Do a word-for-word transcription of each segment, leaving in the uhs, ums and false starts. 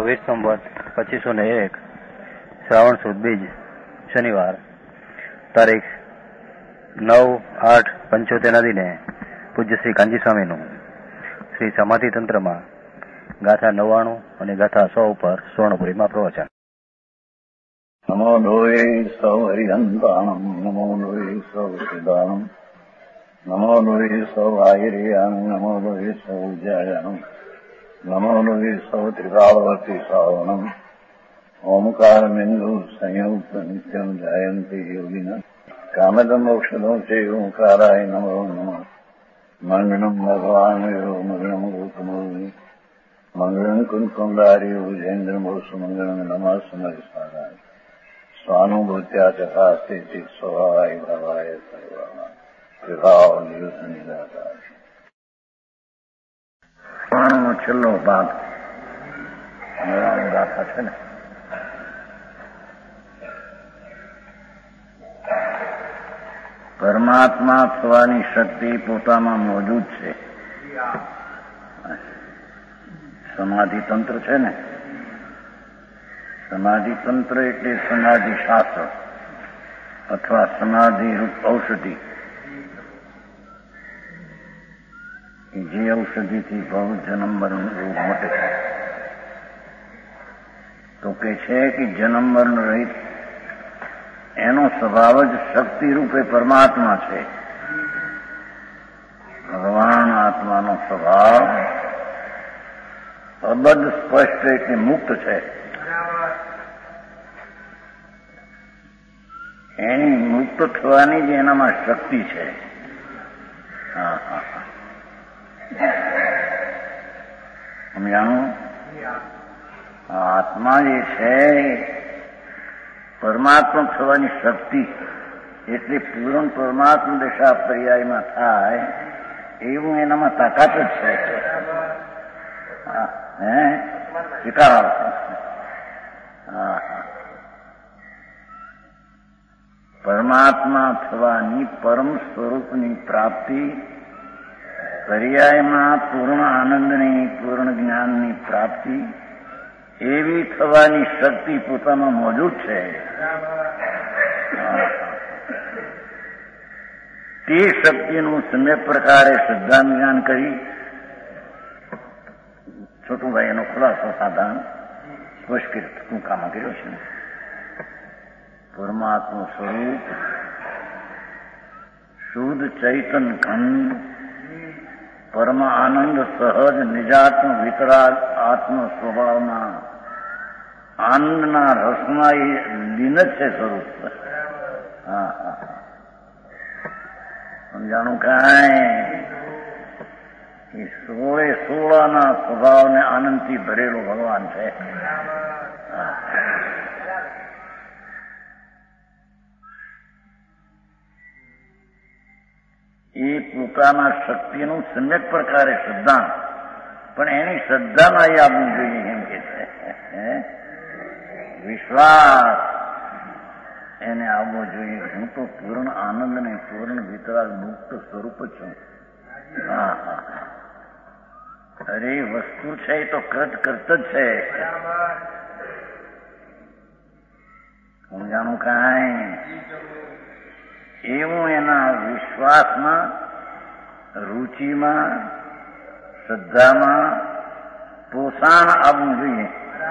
વીસ સંવત પચીસો ને એક શ્રાવણ સુદ બીજ શનિવાર તારીખ નવ આઠ પંચોતેરના દિને પૂજ્ય શ્રી કાંજી સ્વામીનું શ્રી સમાધિ તંત્રમાં ગાથા નવ્વાણું અને ગાથા સો ઉપર સુવર્ણપુરીમાં પ્રવચન. નમો લોહે સૌ હરિહંતાણમ નમો લોહે સૌ સિદ્ધાણમ નમો લોહે સૌ આયર્યાન નમો લોહે સૌ જયાનમ નમો લોહે સૌ ત્રિકાળવર્તી શ્રાવણમ ઓમકાર બિંદુ સંયુક્ત નિત્યમ જાયંતી યોગિના કામદમ ઔષધો છે ઓંકારાય નમો નમઃ મંગળમ ભગવાન મંગળમ ગૌતમોની મંગળમ કુંકુંડારી ઉજેન્દ્રમોસુ મંગળમ નમઃ સમરિસારાય સ્વાનુભૂત્યા ચકાસ્તે ચિત સ્વભાવાય ભાવાય સર્વા વિભાવ નિયુત નિરાકાર. સ્વાણનો છેલ્લો ભાગ ગાથા છે ને, પરમાત્મા થવાની શક્તિ પોતામાં મોજૂદ છે. સમાધિ તંત્ર છે ને, સમાધિ તંત્ર એટલે સમાધિ શાસ્ત્ર અથવા સમાધિ રૂપ ઔષધિ, જે ઔષધિથી ભવ જન્મ મરણ રોગ મટે. તો કે છે કે જન્મ મરણ રહિત એનો સ્વભાવ જ શક્તિ રૂપે પરમાત્મા છે. ભગવાન આત્માનો સ્વભાવ અબદ્ધ સ્પષ્ટ એટલે મુક્ત છે. એની મુક્ત થવાની જ એનામાં શક્તિ છે. હા હા હા સમજાણું? આત્મા જે છે પરમાત્મા થવાની શક્તિ એટલે પૂર્ણ પરમાત્મા દશા પર્યાયમાં થાય એવું એનામાં તાકાત જ છે. હે શીખાવ હા પરમાત્મા થવાની પરમ સ્વરૂપની પ્રાપ્તિ, પર્યાયમાં પૂર્ણ આનંદની પૂર્ણ જ્ઞાનની પ્રાપ્તિ એવી થવાની શક્તિ પોતામાં મોજૂદ છે. તે શક્તિનું સમ્યક પ્રકારે શ્રદ્ધા જ્ઞાન કરી છોટુભાઈ એનો ખુલાસો સાધાન સ્પષ્ટ ટૂંકામાં કર્યો છે. પરમાત્મા સ્વરૂપ શુદ્ધ ચૈતન ખંડ પરમ આનંદ સહજ નિજાત્મ વિતરાગ આત્મ સ્વભાવના આનંદના રસમાં એ લીન જ છે સ્વરૂપ. હા હા સમજાણું કાંઈ એ સોળે સોળાના સ્વભાવને આનંદથી ભરેલો ભગવાન છે. એ પોતાના શક્તિનું સમ્યક પ્રકારે શ્રદ્ધા, પણ એની શ્રદ્ધામાં એ આપવું જોઈએ એમ કે છે. વિશ્વાસ એને આવવો જોઈએ. હું તો પૂર્ણ આનંદ ને પૂર્ણ વિતરાગ મુક્ત સ્વરૂપ છું. હા હા અરે વસ્તુ છે એ તો કૃત કરત જ છે. સમજાણું કાંઈ? એવું એના વિશ્વાસમાં, રુચિમાં, શ્રદ્ધામાં પોષણ આપવું જોઈએ.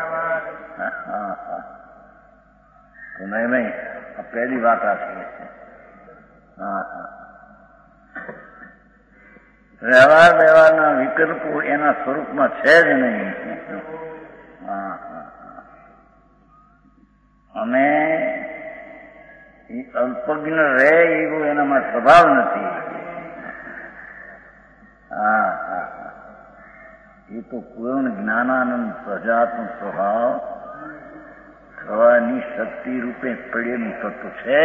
તો નહીં નહીં આ પહેલી વાત આ છે. હા હા વ્યવહાર વ્યવહારના વિકલ્પો એના સ્વરૂપમાં છે જ નહીં. હા હા અને એ અલ્પજ્ઞ રહે એવો એનામાં સ્વભાવ નથી. હા હા એ તો પૂર્ણ જ્ઞાનાનંદ સજાતનો સ્વભાવ થવાની શક્તિ રૂપે પડેલું તત્વ છે.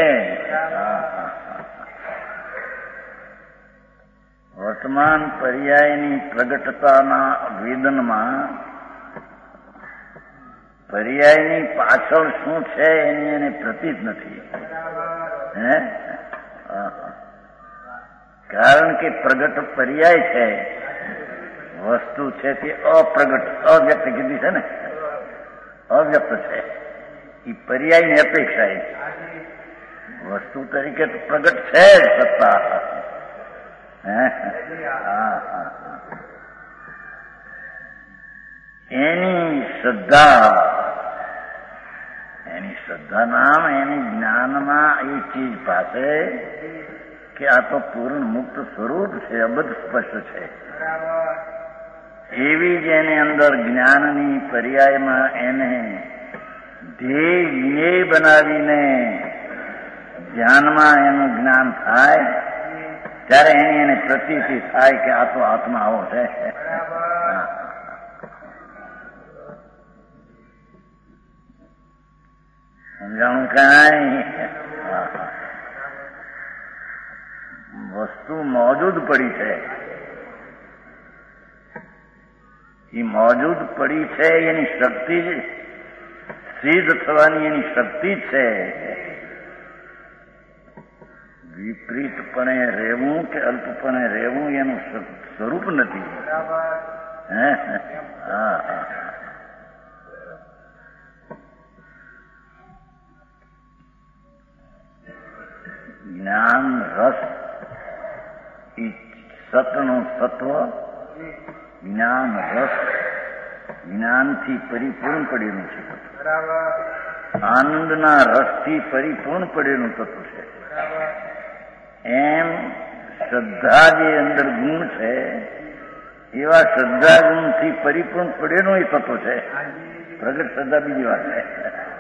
વર્તમાન પર્યાયની પ્રગટતાના વેદનમાં પર્યાયની પાછળ શું છે એની એને પ્રતીત નથી. હે કારણ કે પ્રગટ પર્યાય છે, વસ્તુ છે તે અપ્રગટ અવ્યક્ત કીધી છે ને, અવ્યક્ત છે. એ પર્યાયની અપેક્ષા એ વસ્તુ તરીકે તો પ્રગટ છે જ સત્તા. એની શ્રદ્ધા એની શ્રદ્ધા નામ એની જ્ઞાનમાં એ ચીજ પાસે કે આ તો પૂર્ણ મુક્ત સ્વરૂપ છે, અબધ સ્પષ્ટ છે. એવી જ એની અંદર જ્ઞાનની પર્યાયમાં એને ધ્યેય જ્ઞેય બનાવીને ધ્યાનમાં એનું જ્ઞાન થાય ત્યારે એની એને પ્રતીતિ થાય કે આ તો આત્મા આવો છે. સમજાણું કાંઈ? વસ્તુ મોજૂદ પડી છે, એ મોજૂદ પડી છે એની શક્તિ સિદ્ધ થવાની એની શક્તિ છે. વિપરીતપણે રહેવું કે અલ્પપણે રહેવું એનું સ્વરૂપ નથી. હે હા હા જ્ઞાન રસ એ સતનું સત્વ, જ્ઞાન રસ જ્ઞાનથી પરિપૂર્ણ પડેલું છે. આનંદના રસથી પરિપૂર્ણ પડેલું તત્વ છે. એમ શ્રદ્ધા જે અંદર ગુણ છે એવા શ્રદ્ધા ગુણથી પરિપૂર્ણ પડેલું એ તત્વ છે. પ્રગટ શ્રદ્ધા બીજી વાત છે.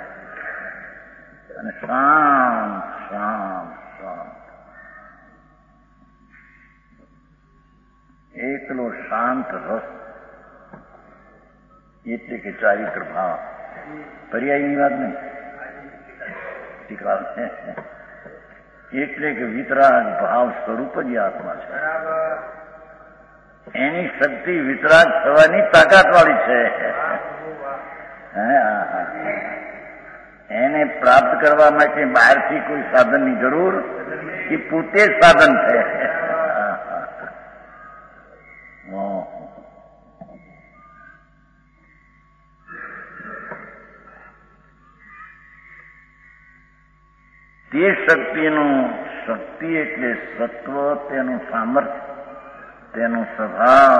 અને શાંત શાંત શાંત એકલો શાંત રસ એટલે કે ચારિત્ર ભાવ. પર્યાયની વાત નહીં, એટલે કે વિતરાગ ભાવ સ્વરૂપ જ આત્મા છે. એની શક્તિ વિતરાગ થવાની તાકાત વાળી છે. એને પ્રાપ્ત કરવા માટે બહારથી કોઈ સાધનની જરૂર, એ પોતે જ સાધન છે. તે શક્તિનું શક્તિ એટલે સત્વ, તેનું સામર્થ્ય, તેનો સ્વભાવ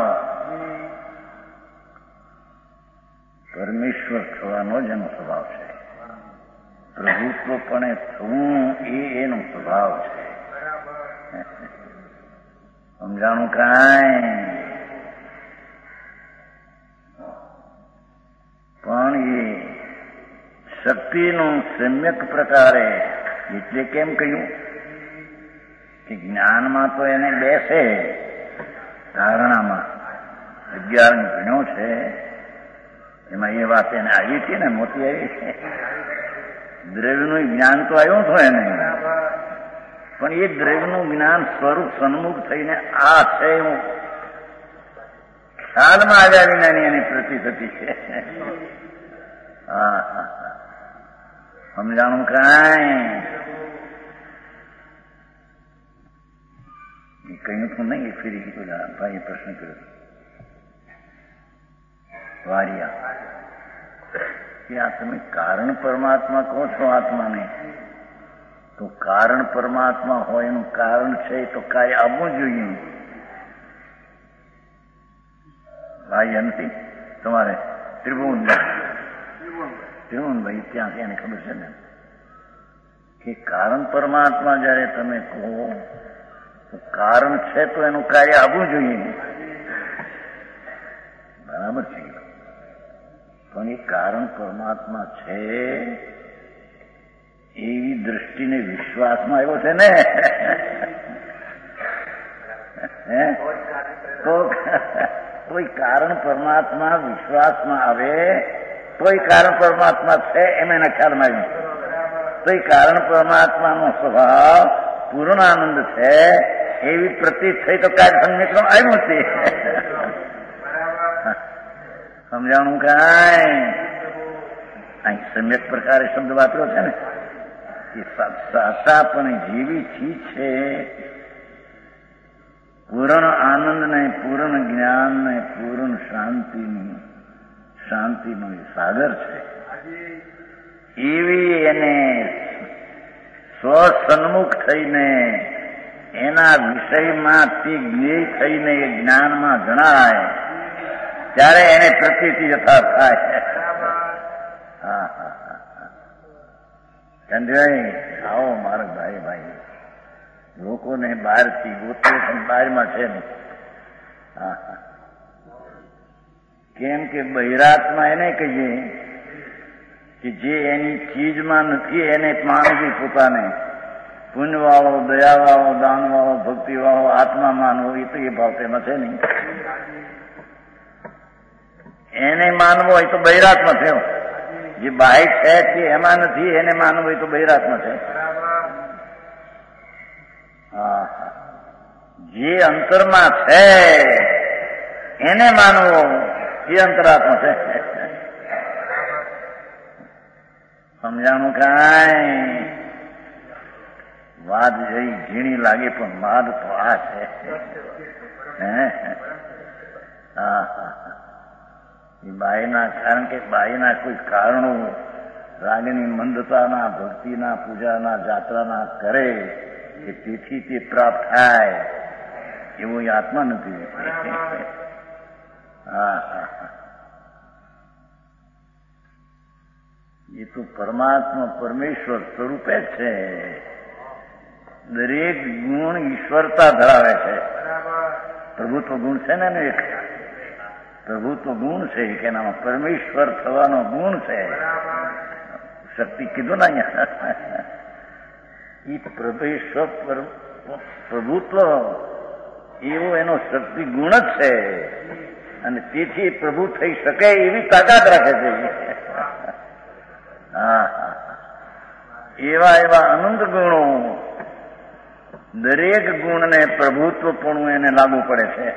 પરમેશ્વર થવાનો જ એનો સ્વભાવ છે. પ્રભુત્વપણે થવું એ એનો સ્વભાવ છે. સમજાણું કાંઈ? પણ એ શક્તિનું સમ્યક પ્રકારે એટલે કેમ કહ્યું કે જ્ઞાનમાં તો એને બેસે, ધારણામાં અગિયાર ભણ્યો છે એમાં એ વાત એને આવી છે ને, મોટી આવી છે. દ્રવ્યનું જ્ઞાન તો આવ્યું હતું એને, પણ એ દ્રવ્યનું જ્ઞાન સ્વરૂપ સન્મુખ થઈને આ છે એવું ખ્યાલમાં આવ્યા વિનાની એની પ્રતિ થતી છે. હા હા સમજાણું કાંઈ? કહ્યું તું નહીં, ફરી કીધું ભાઈએ પ્રશ્ન કર્યો વારિયા કે આ તમે કારણ પરમાત્મા કહો છો આત્માને, તો કારણ પરમાત્મા હોય એનું કારણ છે તો કાંઈ આવવું જોઈએ. ભાઈ નથી તમારે ત્રિભુવનભાઈ ત્રિભુવનભાઈ ત્યાંથી એને ખબર છે ને કે કારણ પરમાત્મા જયારે તમે કહો તો કારણ છે તો એનું કાર્ય આવવું જોઈએ. બરાબર છે, પણ એ કારણ પરમાત્મા છે એવી દ્રષ્ટિને વિશ્વાસમાં આવ્યો છે ને, તો કોઈ કારણ પરમાત્મા વિશ્વાસમાં આવે તો એ કારણ પરમાત્મા છે એમ એના ખ્યાલમાં આવ્યું. તો એ કારણ પરમાત્માનો સ્વભાવ પૂર્ણ આનંદ છે એવી પ્રતીત થઈ તો કાર્ય સંમિક્રમ આવ્યું છે. સમજાણું કાંઈ? અહીં સમ્યક પ્રકારે શબ્દ વાપર્યો છે ને કે સાચા પણ જેવી ચીજ છે, પૂર્ણ આનંદ ને પૂર્ણ જ્ઞાન ને પૂર્ણ શાંતિની શાંતિનો સાગર છે. એવી એને સ્વસન્મુખ થઈને એના વિષયમાં તે જ્ઞેય થઈને એ જ્ઞાનમાં જણાય ત્યારે એને પ્રતીતિ યથાર્થ થાય. હા હા હા ચંદ્રભાઈ આવો મારા ભાઈ ભાઈ લોકોને બહારથી ગોતે પણ બહારમાં છે ને. હા હા કેમ કે બહિરાતમાં એને કહીએ કે જે એની ચીજમાં નથી એને માનવી પોતાને પુણ્ય વાળો, દયા વાળો, દાન વાળો, ભક્તિ વાળો, આત્મા માનવો એ તો એ ભાવ તેમાં છે નહીં. એને માનવો હોય તો બહિરાતમાં થયો. જે બાહ્ય છે તે એમાં નથી, એને માનવું હોય તો બહિરાતમાં છે. હા જે અંતરમાં છે એને માનવો એ અંતરાત્મા છે. સમજાણું કાંઈ? વાત જઈ ઝીણી લાગે પણ માદ તો આ છે. હા હા એ બાયના કારણ કે બાયના કોઈ કારણો રાગની મંદતાના, ભક્તિના, પૂજાના, જાત્રાના કરે કે તેથી તે પ્રાપ્ત થાય એવું એ આત્મા નથી. હા હા એ તો પરમાત્મા પરમેશ્વર સ્વરૂપે જ છે. દરેક ગુણ ઈશ્વરતા ધરાવે છે. પ્રભુત્વ ગુણ છે ને એક પ્રભુત્વ ગુણ છે કે એનામાં પરમેશ્વર થવાનો ગુણ છે. શક્તિ કીધું ને અહીંયા એ પરમેશ્વર પ્રભુત્વ એવો એનો શક્તિ ગુણ જ છે અને તેથી પ્રભુ થઈ શકે એવી તાકાત રાખે છે. હા એવા એવા અનંત ગુણો દરેક ગુણને પ્રભુત્વપણું એને લાગુ પડે છે.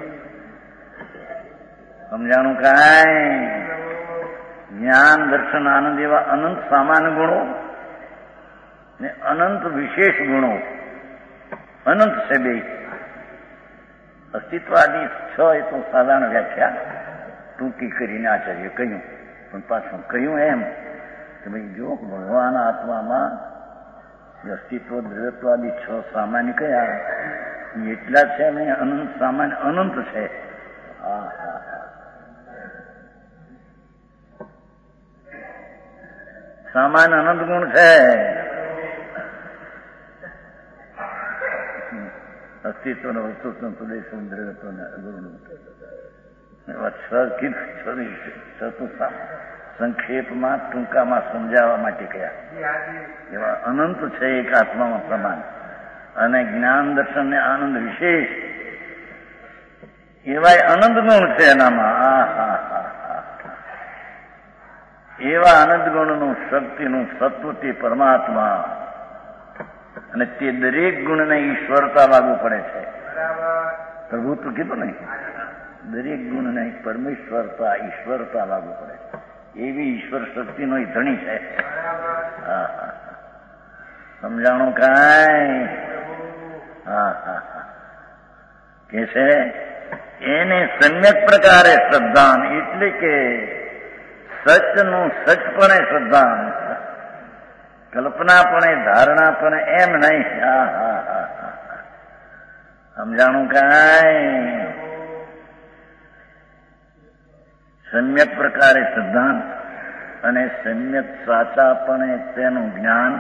સમજાણું કાંઈ? જ્ઞાન, દર્શન, આનંદ એવા અનંત સામાન્ય ગુણો ને અનંત વિશેષ ગુણો અનંત છે બે. અસ્તિત્વાદી છ એ તો સાધારણ વ્યાખ્યા ટૂંકી કરીને આચાર્ય કહ્યું, પણ પાછું કહ્યું એમ કે ભાઈ જો ભગવાન આત્મામાં અસ્તિત્વ દ્રવ્યત્વાદી છ સામાન્ય કયા એટલા છે ને અનંત સામાન્ય અનંત છે. હા હા સામાન્ય અનંત ગુણ છે. અસ્તિત્વ નો વસ્તુત્વ પ્રદેશ દ્રવ્યત્વ ગુણ સંક્ષેપમાં ટૂંકામાં સમજાવવા માટે કયા એવા અનંત છે એક આત્મામાં પ્રમાણ અને જ્ઞાન, દર્શન ને આનંદ વિશેષ એવા અનંત ગુણ છે એનામાં. આ હા હા એવા અનંત ગુણનું શક્તિનું સત્વ તે પરમાત્મા અને તે દરેક ગુણને ઈશ્વરતા લાગુ પડે છે. પ્રભુત્વ કીધું ને દરેક ગુણને પરમેશ્વરતા ઈશ્વરતા લાગુ પડે એવી ઈશ્વર શક્તિનો એ ધણી છે. હા હા સમજાણું કાંઈ? હા હા કે છે એને સમ્યક પ્રકારે શ્રદ્ધાન એટલે કે સચનું સચપણે શ્રદ્ધાન, કલ્પનાપણે ધારણાપણે એમ નહીં. હા હા હા હા સમજાણું કાંઈ? સમ્યક પ્રકારે સિદ્ધાંત અને સમ્યક સાચાપણે તેનું જ્ઞાન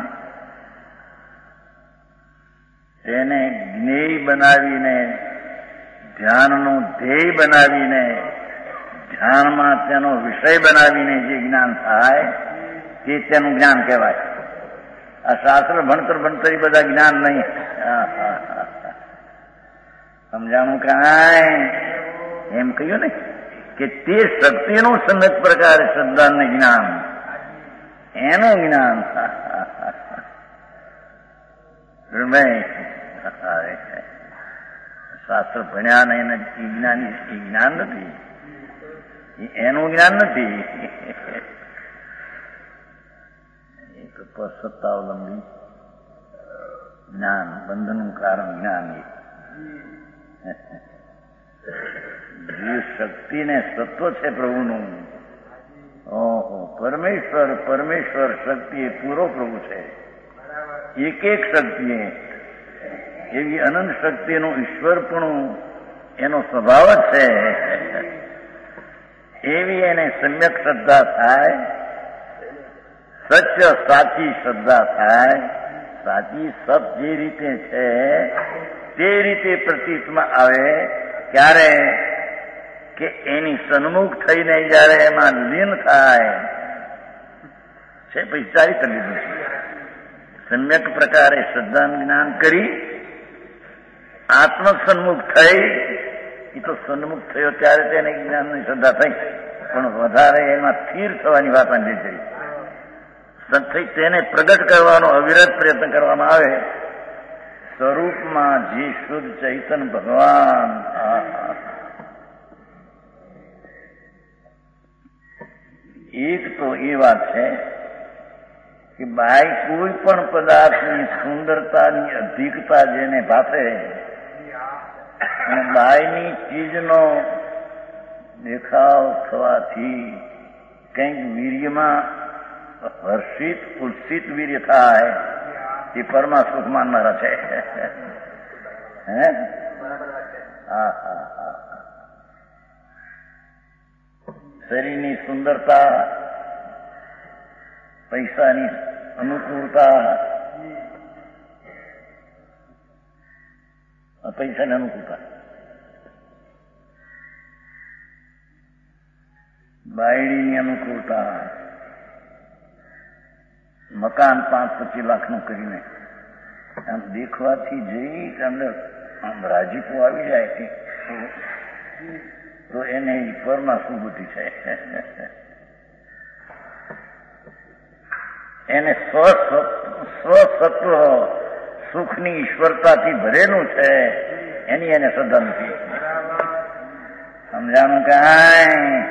તેને જ્ઞેય બનાવીને ધ્યાનનું ધ્યેય બનાવીને ધ્યાનમાં તેનો વિષય બનાવીને જે જ્ઞાન થાય તે તેનું જ્ઞાન કહેવાય. આ શાસ્ત્ર ભણતર ભણતર બધા જ્ઞાન નહીં. સમજાણું કાંઈ? એમ કહ્યું ને કે તે શક્તિનું સમ્યક પ્રકારે શ્રદ્ધાને જ્ઞાન એનું જ્ઞાન. શાસ્ત્ર ભણ્યા નહીં જ્ઞાની એ જ્ઞાન નથી, એનું જ્ઞાન નથી. એ તો સત્તાવલંબી જ્ઞાન, બંધનનું કારણ જ્ઞાન. જે શક્તિ ને સત્વ છે પ્રભુનું ઓહો, પરમેશ્વર પરમેશ્વર શક્તિ એ પૂરો પ્રભુ છે. એક એક શક્તિ એવી અનંત શક્તિનું ઈશ્વરપણું એનો સ્વભાવ જ છે. એવી એને સમ્યક શ્રદ્ધા થાય, સત્ય સાચી શ્રદ્ધા થાય. સાચી સત જે રીતે છે તે રીતે પ્રતીતમાં આવે. ક્યારે કે એની સન્મુખ થઈને જયારે એમાં લીન થાય છે, પછી ચારિત્ર લીધું છે. સમ્યક પ્રકારે શ્રદ્ધાનું જ્ઞાન કરી આત્મ સન્મુખ થઈ. એ તો સન્મુખ થયો ત્યારે તેને જ્ઞાનની શ્રદ્ધા થઈ, પણ વધારે એમાં સ્થિર થવાની વાત અંગે કરી. થઈ તેને પ્રગટ કરવાનો અવિરત પ્રયત્ન કરવામાં આવે. સ્વરૂપમાં જે શુદ્ધ ચૈતન્ય ભગવાન, એક તો એ વાત છે કે બાય કોઈ પણ પદાર્થની સુંદરતાની અધિકતા જેને ભાતે અને બાયની ચીજનો દેખાવ થવાથી કંઈક વીર્યમાં હર્ષિત ઉત્સિત વીર્ય થાય, એ પરમા સુખ માનનારા છે. હે હા હા હા શરીરની સુંદરતા, પૈસાની અનુકૂળતા, પૈસાની અનુકૂળતા, બાયડીની અનુકૂળતા, મકાન પાંચ પચીસ લાખનું કરીને આમ દેખવાથી જઈ અંદર આમ રાજીપો આવી જાય કે તો એને પરમાં સુબુદ્ધિ છે. એને સ્વસત્વ સુખની ઈશ્વરતાથી ભરેલું છે, એની એને શ્રદ્ધા નથી. સમજાણું કાંઈ?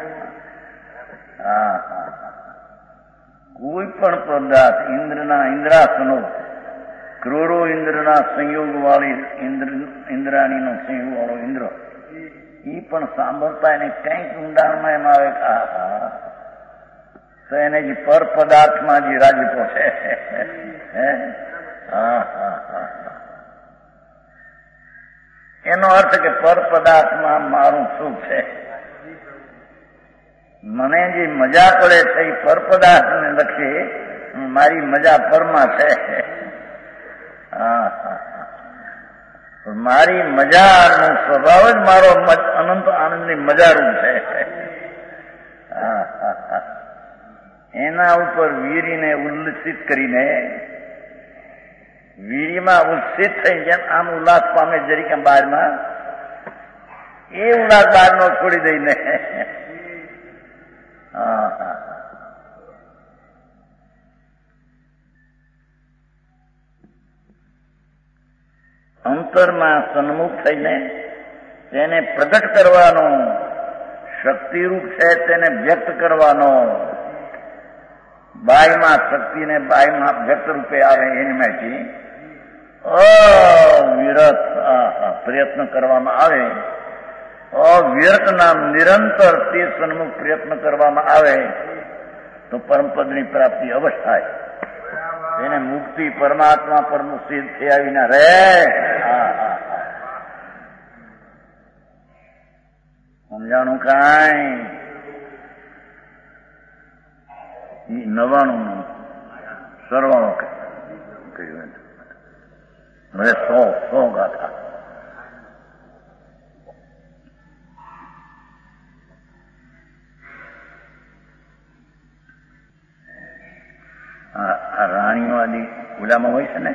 હા હા કોઈ પણ પદાર્થ ઇન્દ્રના ઇન્દ્રાસનો, કરોડો ઇન્દ્રના સંયોગ વાળી ઇન્દ્ર ઇન્દ્રાણીનો સંયોગ વાળો ઇન્દ્ર, એ પણ સાંભળતા એને કંઈક ઊંડાણમાં એમ આવે કે આ તો એને જે પર પદાર્થમાં જે રાજીપો છે. હા હા હા એનો અર્થ કે પર પદાર્થમાં મારું સુખ છે. મને જે મજા પડે છે એ પર પદાર્થને લખે, મારી મજા પરમાં છે. હા હા મારી મજાનો સ્વભાવ જ મારો અનંત આનંદની મજારૂપ છે. હા હા હા એના ઉપર વીરીને ઉલ્લસિત કરીને, વીરીમાં ઉલ્સિત થઈ જેમ આમ ઉલ્લાસ પામે જરીકે બહારમાં, એ ઉલ્લાસ બહારનો છોડી દઈને હા હા અંતરમાં સન્મુખ થઈને તેને પ્રગટ કરવાનો, શક્તિરૂપ છે તેને વ્યક્ત કરવાનો, બાયમાં શક્તિને બાયમાં વ્યક્ત રૂપે આવે એની માટે અવિરત પ્રયત્ન કરવામાં આવે. અવ્યર્થના નિરંતર તે સન્મુખ પ્રયત્ન કરવામાં આવે તો પરમપદની પ્રાપ્તિ અવશ્ય થાય. એને મુક્તિ પરમાત્મા પર મુક્તિ થઈ આવીને રહે. સમજાણું કાંઈ? નવાણું નું સરવાળો કહ્યું. હવે સો સો ગાથા. આ રાણીવાદી ઓલામાં હોય છે ને,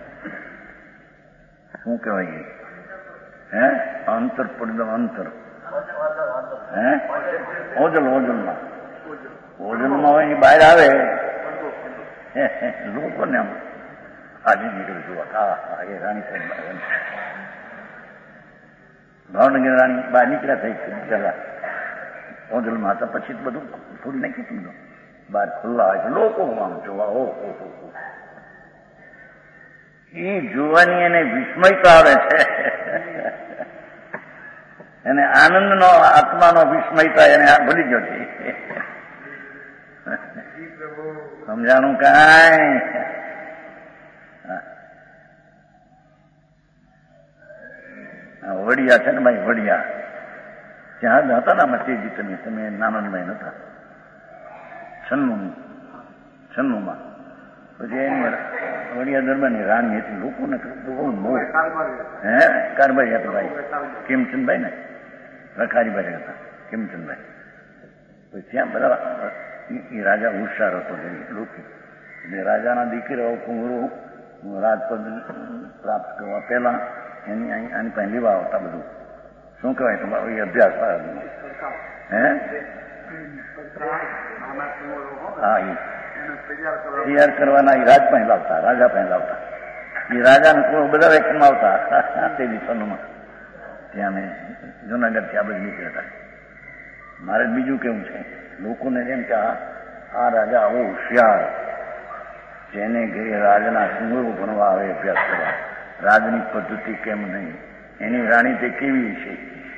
શું કહેવાય? હે અંતર પડદો અંતર હે ઓજલ ઓજલમાં ઓજલમાં હોય એ બહાર આવે લોકોને આમ આજે નીકળ્યું જોવા. હા હા એ રાણી સાહેબ ભાવનગર રાણી બહાર નીકળ્યા થઈ પેલા ઓજલમાં હતા, પછી બધું થોડું નાખી દીધું બહાર ખુલ્લા હોય લોકો આમ જોવા. ઓહો એ જોવાની એને વિસ્મયતા આવે છે, એને આનંદનો આત્માનો વિસ્મયતા એને ભૂલી ગયો છે. સમજાણું કાંઈ? વડિયા છે ને ભાઈ, વડિયા ત્યાં હતા ને મચેજી તમે તમે નાનંદભાઈ નતા છન્નું છન્નુંમાં. પછી એની વડિયા દરબારની રાણી હતી, લોકોને બહુ બહુ હે કારભાઈ હતા ભાઈ, કિમચંદભાઈ ને રખારીભાઈ હતા કિમચંદભાઈ. પછી ત્યાં બધા એ રાજા હોશિયાર હતો લોકો, એટલે રાજાના દીકરાઓ કુંવરો રાજપદ પ્રાપ્ત કરવા પહેલા એની આની પાસે લેવા આવતા. બધું શું કહેવાય તમારો એ અભ્યાસ હે હા એ તૈયાર કરવાના એ રાજ પાસે લાવતા, રાજા પાસે લાવતા. એ રાજાને બધા વેક્શનમાં આવતા તે દિવસોમાં. ત્યાં મેં જુનાગઢથી આ બધું નીકળ્યા હતા. મારે બીજું કેવું છે, લોકોને જેમ કે આ રાજા આવો હોશિયાર, જેને ઘરે રાજના કુંવરો ભણવા આવે અભ્યાસ કરવા, રાજની પદ્ધતિ કેમ નહીં, એની રાણી તે કેવી છે,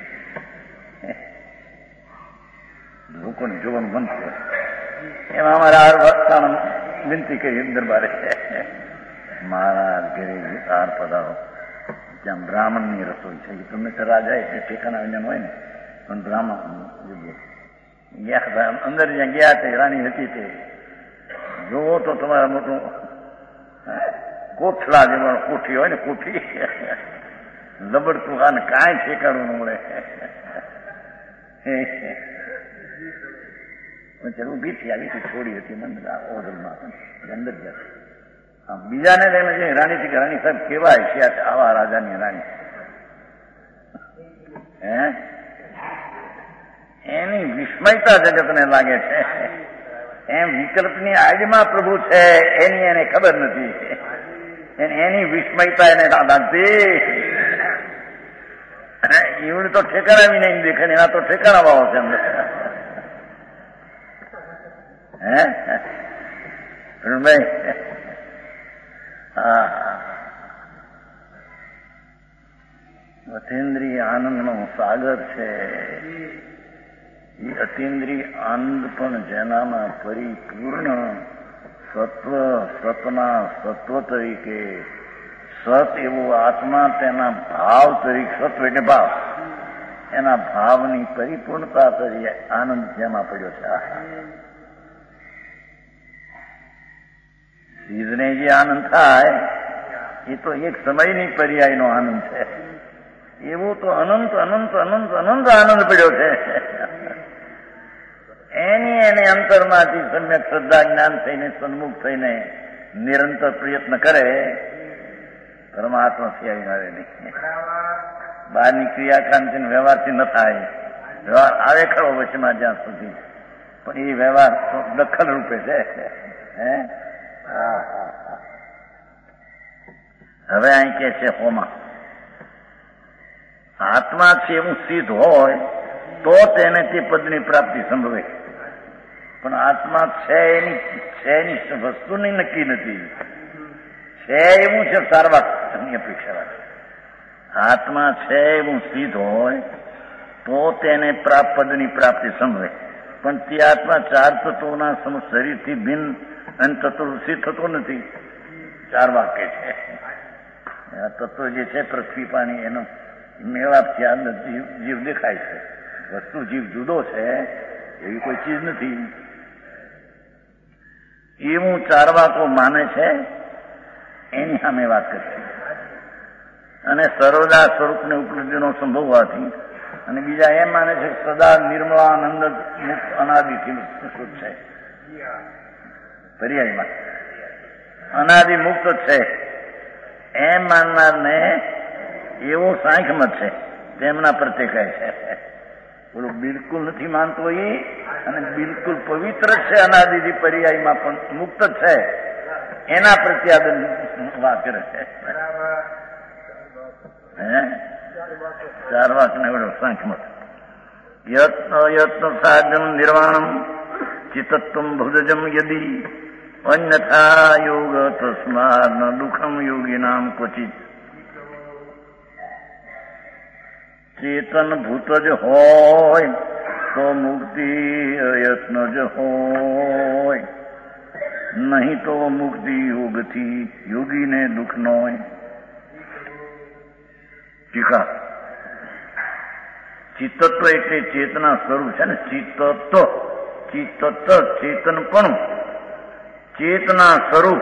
લોકોને જોવાનું મન થયું. એમાં અમારા હાર વક્તાને વિનંતી કરી દરબારે, મારા ઘરે હાર પધારો, જ્યાં બ્રાહ્મણની રસોઈ છે. તમને તો રાજા એટલે ઠેકાના વ્યંજન હોય ને, પણ બ્રાહ્મણ ગયા અંદર જ્યાં ગયા તે રાણી હતી, તે જોવો તો તમારા મોટું કોઠલા જેવા કોઠી હોય ને, કોઠી લબડતું આને કાંઈ ઠેકાણું ન મળે. ઉભી થઈ આવી હતી, છોડી હતી હોટલમાં અંદર જતા. બીજાને લઈને જે રાણી થી રાણી સાહેબ કેવાય છે આવા રાજાની રાણી, હે એની વિસ્મયતા જગતને લાગે છે. એમ વિકલ્પની આજમાં પ્રભુ છે એની એને ખબર નથી, એની વિસ્મયતા એને લાગતી. એવડું તો ઠેકાણા બી નહીં દેખે, એના તો ઠેકાણા ભાવો છે અંદર. હે ભાઈ હા અતીન્દ્રિય આનંદનો સાગર છે. એ અતીન્દ્રિય આનંદ પણ જેનામાં પરિપૂર્ણ સત્વ સતના સત્વ તરીકે, સત એવું આત્મા તેના ભાવ તરીકે, સત્વ એટલે ભાવ, એના ભાવની પરિપૂર્ણતા તરીકે આનંદ જેમાં પડ્યો છે. શીરને જે આનંદ થાય એ તો એક સમયની પર્યાયનો આનંદ છે. એવો તો અનંત અનંત અનંત અનંત આનંદ પડ્યો છે. એની એને અંતરમાંથી સમ્યક શ્રદ્ધા જ્ઞાન થઈને સન્મુખ થઈને નિરંતર પ્રયત્ન કરે, પરમાત્મા સિવાય આવે નહીં. બહારની ક્રિયાકાંતિ વ્યવહારથી ન થાય. વ્યવહાર આવે ખરો વચમાં જ્યાં સુધી, પણ એ વ્યવહાર દખલ રૂપે છે. હે હા હા હા હવે અહીં કે છે હોમાં આત્મા છે એવું સિદ્ધ હોય તો તેને તે પદની પ્રાપ્તિ સંભવે. પણ આત્મા છે એની છે એની વસ્તુની નક્કી નથી. છે એવું છે સાર્વત્રિક અપેક્ષા. આત્મા છે એવું સિદ્ધ હોય તો તેને પ્રાપ્ત પદની પ્રાપ્તિ સંભવે. પણ તે આત્મા ચાર તત્વોના સમ શરીરથી ભિન્ન અને તત્વ સિદ્ધ થતો નથી. ચાર વાક્ય છે. આ તત્વ જે છે પૃથ્વી પાણી એનો મેળાપથી અંદર જીવ જીવ દેખાય છે. વસ્તુ જીવ જુદો છે એવી કોઈ ચીજ નથી. એવું ચારવાકો માને છે એની સામે વાત કરી. અને સર્વદા સ્વરૂપને ઉપલબ્ધિનો સંભવ હોવાથી, અને બીજા એમ માને છે કે સદા નિર્મળાનંદ મુક્ત અનાદિથી શુદ્ધ છે. પર્યાયમાં અનાદિ મુક્ત છે એમ માનનારને એવો સાંખ્યમત છે તેમના પ્રત્યે કહે છે. બોલો બિલકુલ નથી માનતો એ, અને બિલકુલ પવિત્ર છે અનાદિથી પર્યાયમાં પણ મુક્ત છે એના પ્રત્યાદન વાત કરે છે. હે ચાર વાક ને એવડો સાંખ્યમત. યત્ન યત્ન સાધન નિર્વાણમ ચિત્તત્વમ ભુજમ યદી અન્યથા યોગ તસ્માદ ન દુઃખમ યોગીનામ ક્વચિત. ચેતન ભૂત જ હોય તો મુક્તિ અયત્ન જ હોય, નહીં તો મુક્તિ યોગથી યોગીને દુઃખ ન હોય. ટીકા ચિત્તત્વ એટલે ચેતના સ્વરૂપ છે ને. ચિત્તત્વ ચિત્તત્વ ચેતનપણું, ચેતના સ્વરૂપ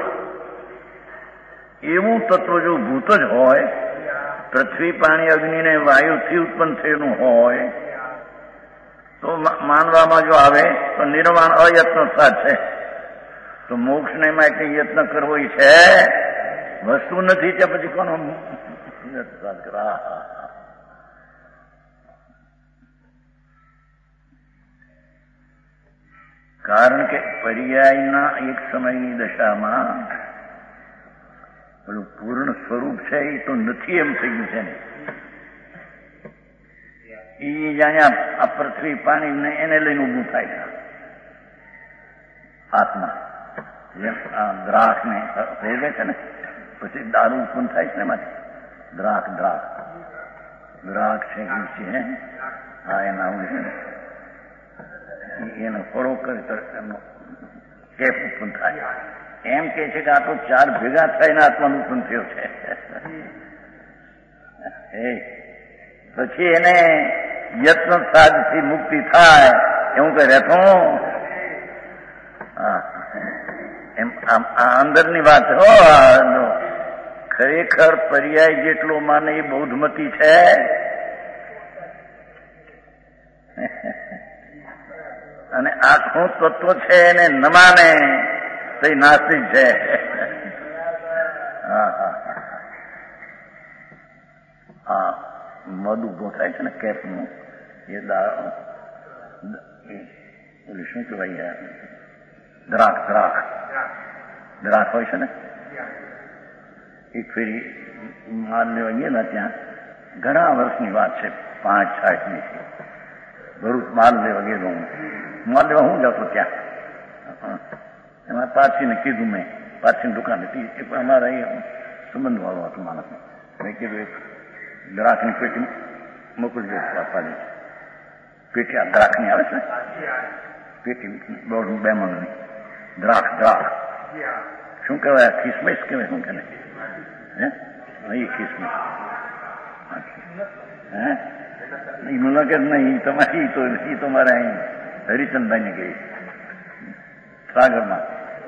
એવું તત્વ જો ભૂત જ હોય, પૃથ્વી પાણી અગ્નિ ને વાયુથી ઉત્પન્ન થયેલું હોય તો માનવામાં જો આવે તો નિર્વાણ અયત્ન સાધ છે. તો મોક્ષને માટે યત્ન કરવો એ છે, વસ્તુ નથી ત્યાં પછી કોનો સાધ કરા. કારણ કે પર્યાયના એક સમયની દશામાં પેલું પૂર્ણ સ્વરૂપ છે એ તો નથી એમ થઈ ગયું છે ને. એ જાણે આ પૃથ્વી પાણી એને લઈને ઊભું થાય છે આત્મા. જેમ આ દ્રાક્ષ ને ભેગે છે ને પછી દારૂ ઉત્પન્ન થાય છે ને એમાંથી દ્રાક્ષ દ્રાક્ષ દ્રાક્ષ છે એ છે હા એના એનો ફળો કરે તો એનો કેપ ઉત્પન્ન થાય. એમ કે છે કે આ તો ચાર ભેગા થઈને આત્માનું ઉત્પન્ન થયો છે. પછી એને યત્ન સાધથી મુક્તિ થાય એવું કઈ રહેતો. હા એમ આ અંદરની વાત હો. ખરેખર પર્યાય જેટલો માને એ બૌદ્ધમતી છે. અને આખું તત્વ છે એને ન માને તો નાસ્તિક છે. હા હા હા મધ ઉભો થાય છે ને કેપનું એ દાળ શું કહેવાય દ્રાક્ષ દ્રાક્ષ દ્રાક્ષ હોય છે ને એક ફેરી માલ લેવા ગયે ને ત્યાં ઘણા વર્ષની વાત છે, પાંચ સાઠની છે. ભરૂચ માલ લેવા ગયેલો હું. માલ લેવા હું જતો ત્યાં એમાં પારસીને કીધું મેં, પારસીની દુકાન હતી એ પણ અમારા અહીં સંબંધ વાળો હતો માણસ. મેં કીધું એક દ્રાક્ષની પેટી મોકલી દે પાપાની પેટી. આ દ્રાક્ષની આવે છે પેટી દોઢ બે મણની દ્રાક્ષ દ્રાક્ષ શું કહેવાય કિસમિસ કહેવાય શું કે હે એ કિસમિસ હે એ મુલાકાત નહીં તમારી તો એ તો મારે અહીં હરિચંદભાઈ ને ગઈ સાગરમાં.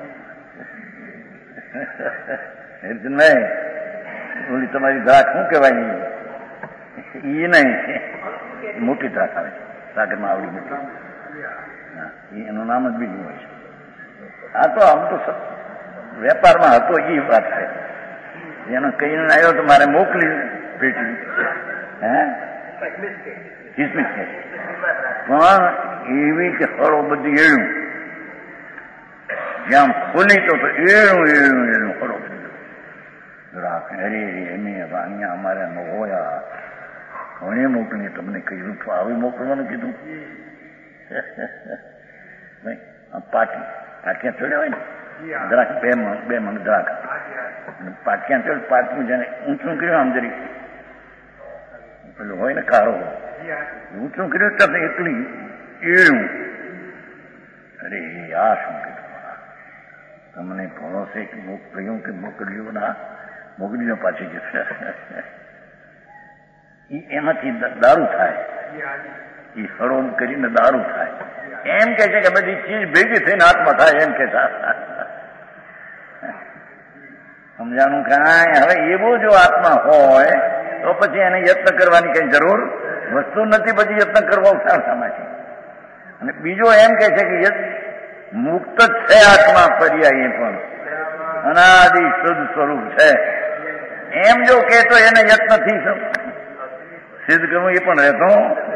હરિચંદભાઈ ઓલી તમારી દ્રાક્ષ શું કહેવાય એ નહીં મોટી દ્રાક્ષ આવે છે સાગરમાં આવડી મોટી. એનું નામ જ બીજું હોય છે. આ તો આમ તો વેપારમાં હતો એ વાત છે. એનો કહીને આવ્યો તો મારે મોકલી પેટી હે કિસમિસ છે પણ એવી કે ફળો બધી એળું જ્યાં ખોલી તો એળું એળું એળું ફળો રાખ હરે એની અહીંયા અમારે ન હોયા ઘણે મોકલી તમને કહ્યું તો આવી મોકલવાનું કીધું. પાટી પાટિયા ચડ્યા હોય ને દ્રાક્ષ બે મણ બે મણ દ્રાક્ષ પાટિયા ચડ પાટિયું જેને ઊંચું કર્યું આમ જરી પેલું હોય ને કારો ઊંચું કર્યું તો એટલી એળું. અરે આ શું કીધું તમને ભરોસે કે મોકલ્યું કે મોકલ્યું ના મોકલીને પાછી જશે. એમાંથી દારૂ થાય એ હરોમ કરીને દારૂ થાય. એમ કે છે કે બધી ચીજ ભેગી થઈને આત્મા થાય એમ કે સમજાણું કાંઈ. હવે એવો જો આત્મા હોય તો પછી એને યત્ન કરવાની કઈ જરૂર વસ્તુ નથી. પછી યત્ન કરવો સારામાં છે. અને બીજો એમ કે છે કે મુક્ત જ છે આત્મા પર્યાય એ પણ અનાદિ શુદ્ધ સ્વરૂપ છે. એમ જો કે તો એને યત્નથી સિદ્ધ કરવું એ પણ રહેતો.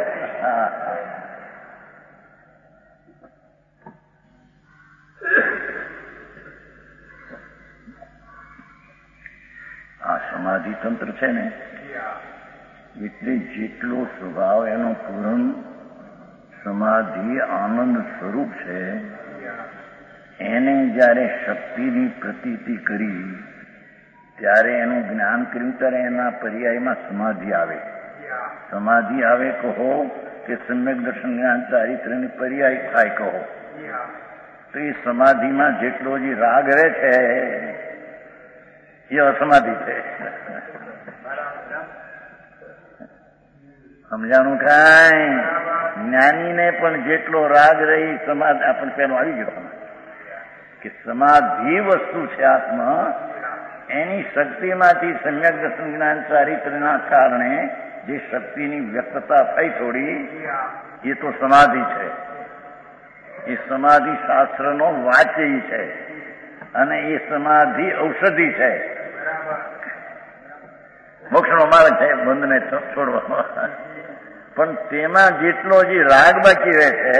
આ સમાધિ તંત્ર છે ને એટલે જેટલો સ્વભાવ એનો પૂર્ણ સમાધિ આનંદ સ્વરૂપ છે એને જયારે શક્તિની પ્રતીતિ કરી ત્યારે એનું જ્ઞાન કર્યું ત્યારે એના પર્યાયમાં સમાધિ આવે. સમાધિ આવે કહો કે સમ્યક દર્શન જ્ઞાન ચારિત્ર્યની પર્યાય થાય કહો, તો એ સમાધિમાં જેટલો જે રાગ રહે છે એ અસમાધિ છે. સમજાણું કાંઈ? જ્ઞાનીને પણ જેટલો રાગ રહી સમાધિ આપણને પેલો આવી ગયો કે સમાધિ વસ્તુ છે આત્મા, એની શક્તિમાંથી સમ્યક દર્શન જ્ઞાન ચારિત્ર્યના કારણે જે શક્તિની વ્યક્તતા થઈ થોડી, એ તો સમાધિ છે. એ સમાધિ શાસ્ત્રનો વાચ્ય છે અને એ સમાધિ ઔષધિ છે. મોક્ષનો માર્ગ છે બંધને છોડવાનો. પણ તેમાં જેટલો જે રાગ બાકી રહે છે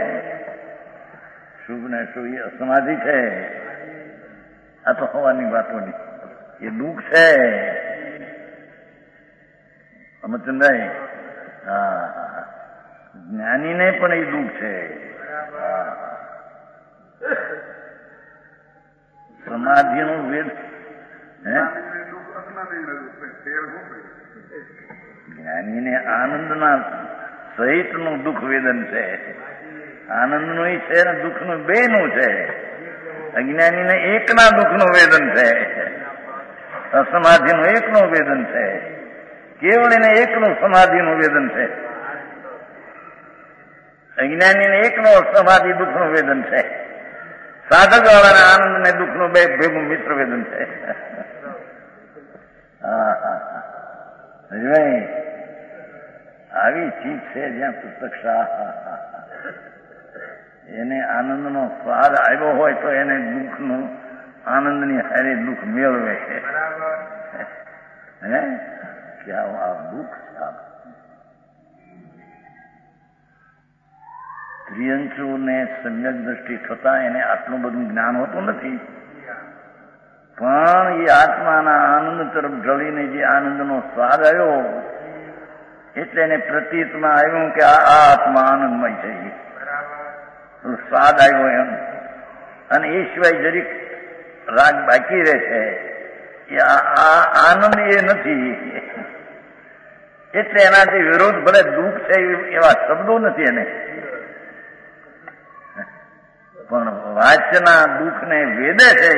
શુભ ને શુભ એ અસમાધિ છે. આ તો હવાની વાતો નહીં, એ દુઃખ છે. સમજંદાય? હા, જ્ઞાનીને પણ એ દુઃખ છે. સમાધિનું વેદ હે જ્ઞાનીને આનંદના સહિતનું દુઃખ વેદન છે. આનંદનું છે ને દુઃખનું બે નું છે. અજ્ઞાનીને એકના દુઃખનું વેદન છે, અસમાધિનું એકનું વેદન છે. કેવળ એને એકનું સમાધિનું વેદન છે. અજ્ઞાનીને એકનો સમાધિ દુઃખનું વેદન છે. સાધક વાળાના આનંદ ને દુઃખનું બે ભેગું મિત્ર વેદન છે. હા હા હા આવી ચીજ છે જ્યાં પ્રત્યક્ષ એને આનંદનો સ્વાદ આવ્યો હોય તો એને દુઃખનું આનંદની હારે દુઃખ મેળવે છે. હે કે આ દુઃખ ત્રિયંચુ ને સમ્યક દ્રષ્ટિ થતા એને આટલું બધું જ્ઞાન હોતું નથી, પણ એ આત્માના આનંદ તરફ ઢળીને જે આનંદનો સ્વાદ આવ્યો એટલે એને પ્રતીતમાં આવ્યું કે આ આત્મા આનંદમય છે. સ્વાદ આવ્યો એમ. અને એ સિવાય જરીક રાગ બાકી રહે છે, એ આ આનંદ એ નથી. એટલે એનાથી વિરોધ ભલે દુઃખ છે એવા શબ્દો નથી એને, પણ વાચના દુઃખને વેદે છે.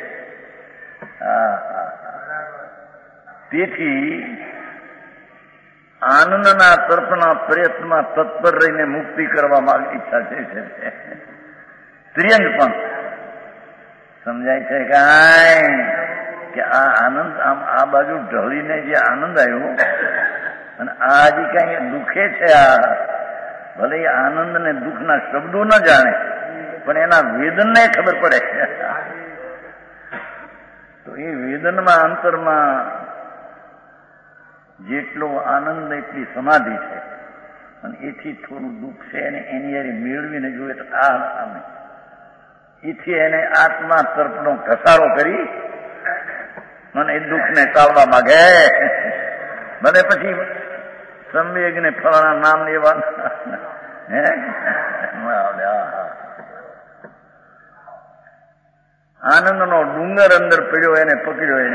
તેથી આનંદના તરફના પ્રયત્નમાં તત્પર રહીને મુક્તિ કરવા ઈચ્છા છે. ત્રિયંગ પણ સમજાય છે કાંઈ કે આ આનંદ આમ આ બાજુ ઢળીને જે આનંદ આવ્યો અને આ હજી કઈ દુઃખે છે. આ ભલે આનંદ ને દુઃખના શબ્દો ન જાણે પણ એના વેદનને ખબર પડે. તો એ વેદનમાં અંતરમાં જેટલો આનંદ એટલી સમાધિ છે અને એથી થોડું દુઃખ છે અને એની યારે મેળવીને જોઈએ તો આ આમે એથી એને આત્મા તરફનો ઘસારો કરી અને એ દુઃખને ટાળવા માંગે. મને પછી સંવેગ ને ફલાણા નામ લેવા હે આનંદનો ડુંગર અંદર પડ્યો એને પકડ્યો એને.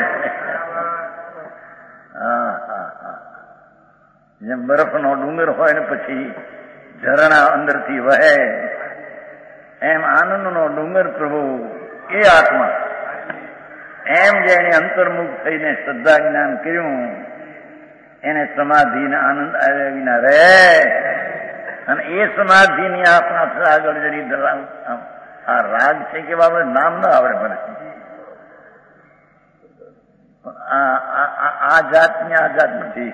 હા હા હા જેમ બરફનો ડુંગર હોય ને પછી ઝરણા અંદરથી વહે એમ આનંદનો ડુંગર પ્રભુ એ આત્મા એમ જેને અંતર્મુખ થઈને શ્રદ્ધા જ્ઞાન કર્યું એને સમાધિને આનંદ આવ્યા વિના રહે. અને એ સમાધિની આપણા આગળ જરી દલાલ આ રાગ છે કે બાબત નામ ના આવડે મને, આ જાતની આ જાત નથી.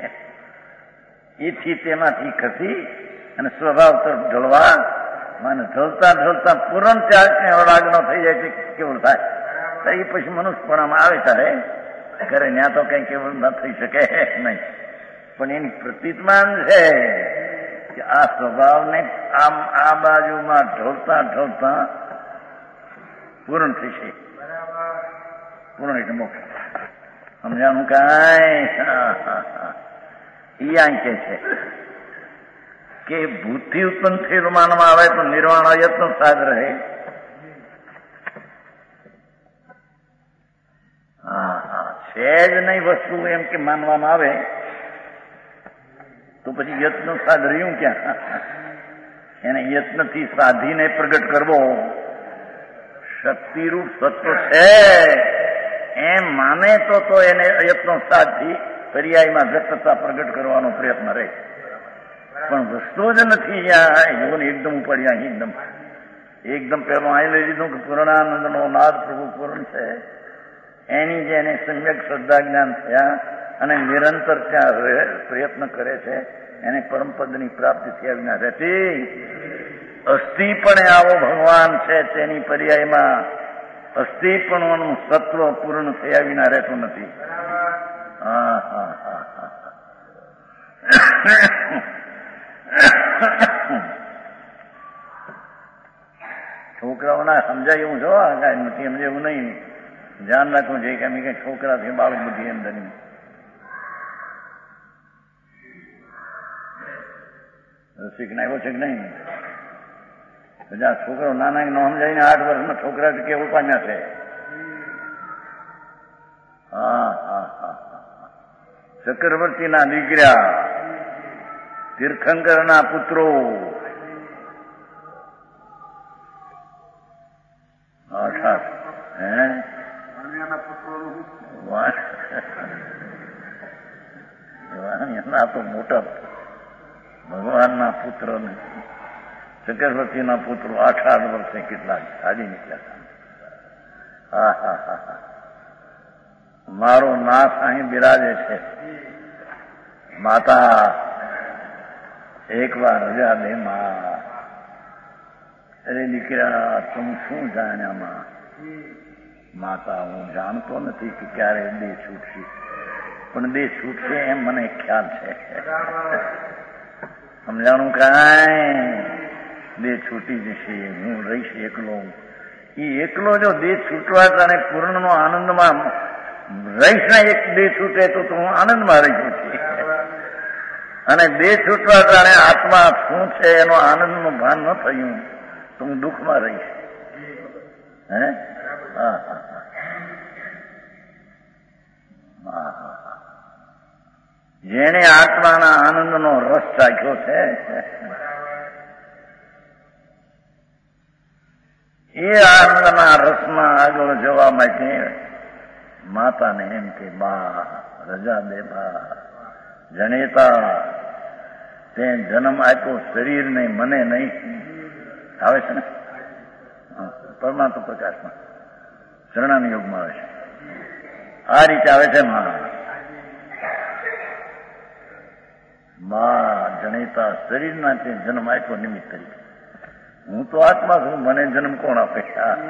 એથી તેમાંથી ખસી અને સ્વભાવ તરફ ઢળવા મને ઢળતા ઢળતા પૂર્ણ ત્યાગને રાગનો થઈ જાય છે. કેવળ થાય તો એ પછી મનુષ્યપણામાં આવે ત્યારે કરે ત્યાં તો કઈ કેવળ ન થઈ શકે નહીં. પણ એની પ્રતીતમાન છે કે આ સ્વભાવને આમ આ બાજુમાં ઢળતા ઢળતા પૂર્ણ થઈ છે. પૂર્ણ એટલે મોક્ષ. સમજાનું કાંઈ? ઈ આંકે છે કે ભૂતથી ઉત્પન્ન થયેલું માનવામાં આવે તો નિર્વાણ યત્ન સાધ રહે. હા હા છે જ નહીં વસ્તુ એમ કે માનવામાં આવે તો તો પછી યત્ન સાધ રહ્યું ક્યાં? એને યત્નથી સાધીને પ્રગટ કરવો શક્તિરૂપ સત્વ છે એમ માને તો તો એને યત્નો સાધથી પર્યાયમાં વ્યક્તતા પ્રગટ કરવાનો પ્રયત્ન રહે. પણ વસ્તુ જ નથી. યોને એકદમ ઉપડ્યા એકદમ એકદમ પેલું અહીં લઈ લીધું કે પૂર્ણાનંદનો નાદ પ્રભુ પૂર્ણ છે. એની જે એને સમ્યક શ્રદ્ધા જ્ઞાન થયા અને નિરંતર ત્યાં પ્રયત્ન કરે છે એને પરમપદની પ્રાપ્તિ થયા વિના રહેતી. અસ્થિપણે આવો ભગવાન છે તેની પર્યાયમાં અસ્થિપણનું સત્વ પૂર્ણ થયા વિના રહેતું નથી. હા હા હા હા છોકરાઓના સમજાય એવું છો કાંઈ નથી સમજે એવું નહીં. ધ્યાન રાખવું જોઈએ કે અમે કઈ છોકરા છે બાળક બધી અંદર રસિક નાખ્યો છે કે નહીં? બધા છોકરો નાના ન સમજાય ને આઠ વર્ષમાં છોકરા કેવું પામ્યા છે. હા હા હા ચક્રવર્તીના દીકરા તીર્થંકરના પુત્રો આઠ આઠ હે વાણિયાના તો મોટા ભગવાનના પુત્ર ને ચક્રવર્તીના પુત્રો આઠ આઠ વર્ષે કેટલા સાજી નીકળ્યા. હા હા હા હા મારો નાથ અહીં બિરાજે છે. માતા એક વાર રજા દે માં. અરે દીકરા તું શું જાણ્યામાં? માતા હું જાણતો નથી કે ક્યારે દેહ છૂટશે, પણ દેહ છૂટશે એમ મને ખ્યાલ છે. સમજાણું કાંઈ? દેહ છૂટી જશે, હું રહીશ એકલો. એ એકલો જો દેહ છૂટવા અને પૂર્ણનો આનંદમાં રહીશ ને, એક દેહ છૂટે તો હું આનંદમાં રહી છું. અને દેહ છૂટવા કારણે આત્મા શું છે એનો આનંદનું ભાન ન થયું તો હું દુઃખમાં રહીશ. હે હા હા હા હા જેને આત્માના આનંદનો રસ ચાખ્યો છે એ આનંદના રસમાં આગળ જવા માટે માતાને એમ કે બા રજા દે બા. જનેતા તે જન્મ આપ્યો શરીરને, મને નહીં. આવે છે ને પરમાત્મા પ્રકાશમાં શરણાની યોગમાં આવે છે. આ રીતે આવે છે માં માં જનેતા શરીરના તે જન્મ આપ્યો નિમિત્ત તરીકે. હું તો આત્મા છું, મને જન્મ કોણ આપે?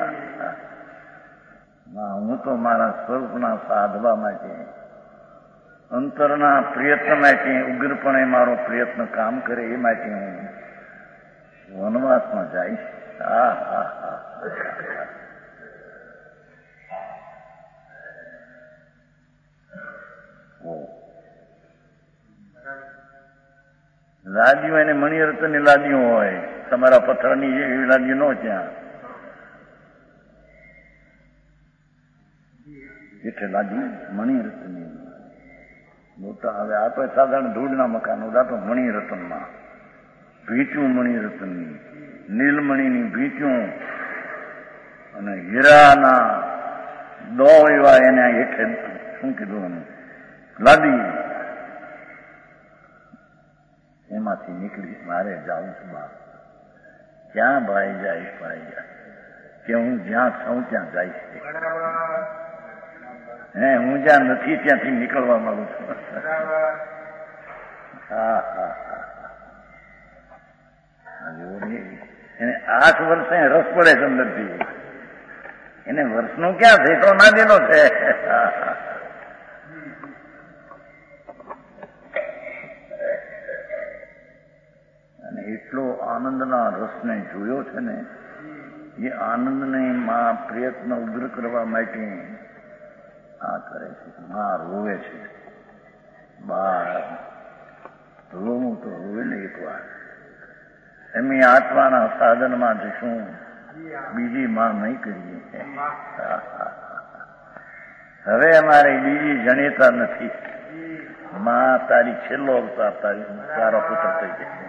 હું તો મારા સ્વરૂપના સાધવા માટે અંતરના પ્રયત્ન માટે ઉગ્રપણે મારો પ્રયત્ન કામ કરે એ માટે હું વનવાસમાં જઈશ. હા હા હા લાદીઓ એને મણિરત્નની લાદીઓ હોય, તમારા પથ્થરની એવી લાદીઓ ન ત્યાં એટલે લાદી મણિરત્નની મોટા. હવે આ તો સાધારણ ધૂળના મકાનો, દાતો મણિરત્નમાં ભીંચું, મણિરત્નની નીલમણીની ભીંચું અને હીરાના દો એવા એને હેઠે શું કીધું એને લાદી. એમાંથી નીકળી મારે જાઉં છું બા. ક્યાં ભાઈ જાય ભાઈ જાય કે હું જ્યાં છું ત્યાં જાય છે. હે હું જ્યાં નથી ત્યાંથી નીકળવા માંગુ છું. હા હા હા એને આઠ વર્ષે રસ પડે છે અંદરથી. એને વર્ષનો ક્યાં છે તો ના દેલો છે. અને એટલો આનંદના રસને જોયો છે ને, એ આનંદને માં પ્રયત્ન ઉગ્ર કરવા માટે આ કરે છે. માં રોવે છે. બાર રોવું તો રોવે ને એક વાર. એમની આત્માના સાધનમાં જશું, બીજી માં નહીં કરીએ. હવે અમારે બીજી જનેતા નથી. માં તારી છેલ્લો અવતાર તારી તારા પુત્ર થઈ જશે.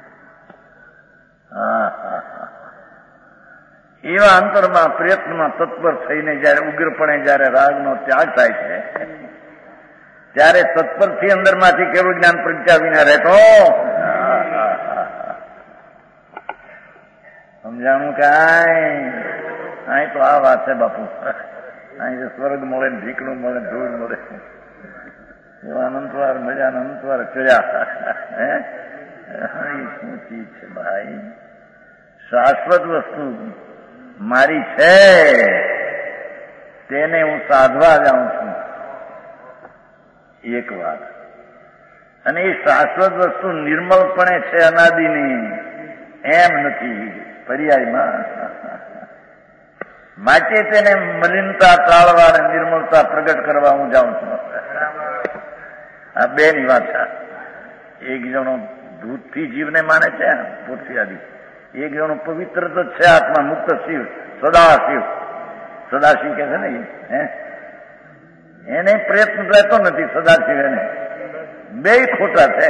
હા હા હા એવા અંતરમાં પ્રયત્નમાં તત્પર થઈને જયારે ઉગ્રપણે જયારે રાગનો ત્યાગ થાય છે ત્યારે તત્પરથી અંદરમાંથી કેવું જ્ઞાન પ્રગટાવીને રહેતો. સમજાણું કાંઈ અહીં તો આ વાત છે બાપુ. અહીં તો સ્વર્ગ મળે ને ઢીકણું મળે ધૂળ મળે એવા અનંતવાર મજાનો અનંતવાર કર્યા. હે શું ચીજ છે ભાઈ? શાશ્વત વસ્તુ મારી છે તેને હું સાધવા જાઉં છું એક વાત. અને એ શાશ્વત વસ્તુ નિર્મળપણે છે અનાદિની એમ નથી પર્યાયમાં. માટે તેને મલિનતા ટાળવા અને નિર્મળતા પ્રગટ કરવા હું જાઉં છું. આ બે ની વાત છે. એક જણો ભૂતથી જીવને માને છે ભૂતથી આદિ, એક જણો પવિત્ર તો છે આત્મા મુક્ત શિવ સદા શિવ સદા શિવ કે છે ને હે એને પ્રયત્ન રહેતો નથી સદા શિવ એને બે ખોટા છે.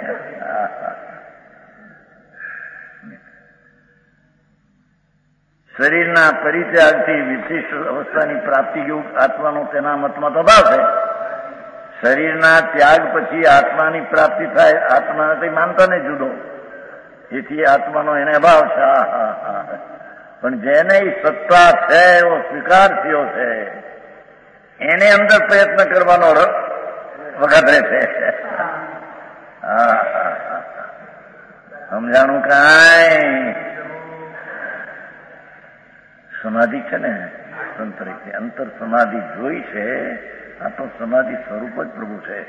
શરીરના પરિત્યાગથી વિશિષ્ટ અવસ્થાની પ્રાપ્તિ જેવું આત્માનો તેના મતમાં તો ભાવ છે. શરીરના ત્યાગ પછી આત્માની પ્રાપ્તિ થાય આત્મા કઈ માનતા નહીં જુદો એથી આત્માનો એને અભાવ છે. પણ જેને સત્તા છે એવો સ્વીકાર થયો છે એને અંદર પ્રયત્ન કરવાનો વખત રહે છે. સમજાણું કાંઈ? સમાધિ છે ને તંત્રિક અંતર સમાધિ જોઈ છે. આ તો સમાધિ સ્વરૂપ જ પ્રભુ છે.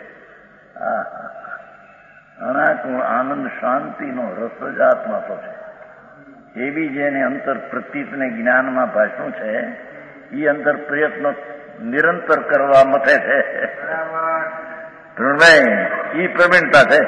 અનાકુળ આનંદ શાંતિનો રસ જ આત્મા તો છે. એવી જેને અંતર પ્રતીતને જ્ઞાનમાં ભાષણ છે એ અંતર પ્રયત્નો નિરંતર કરવા મથે છે. એ પ્રવીણતા છે.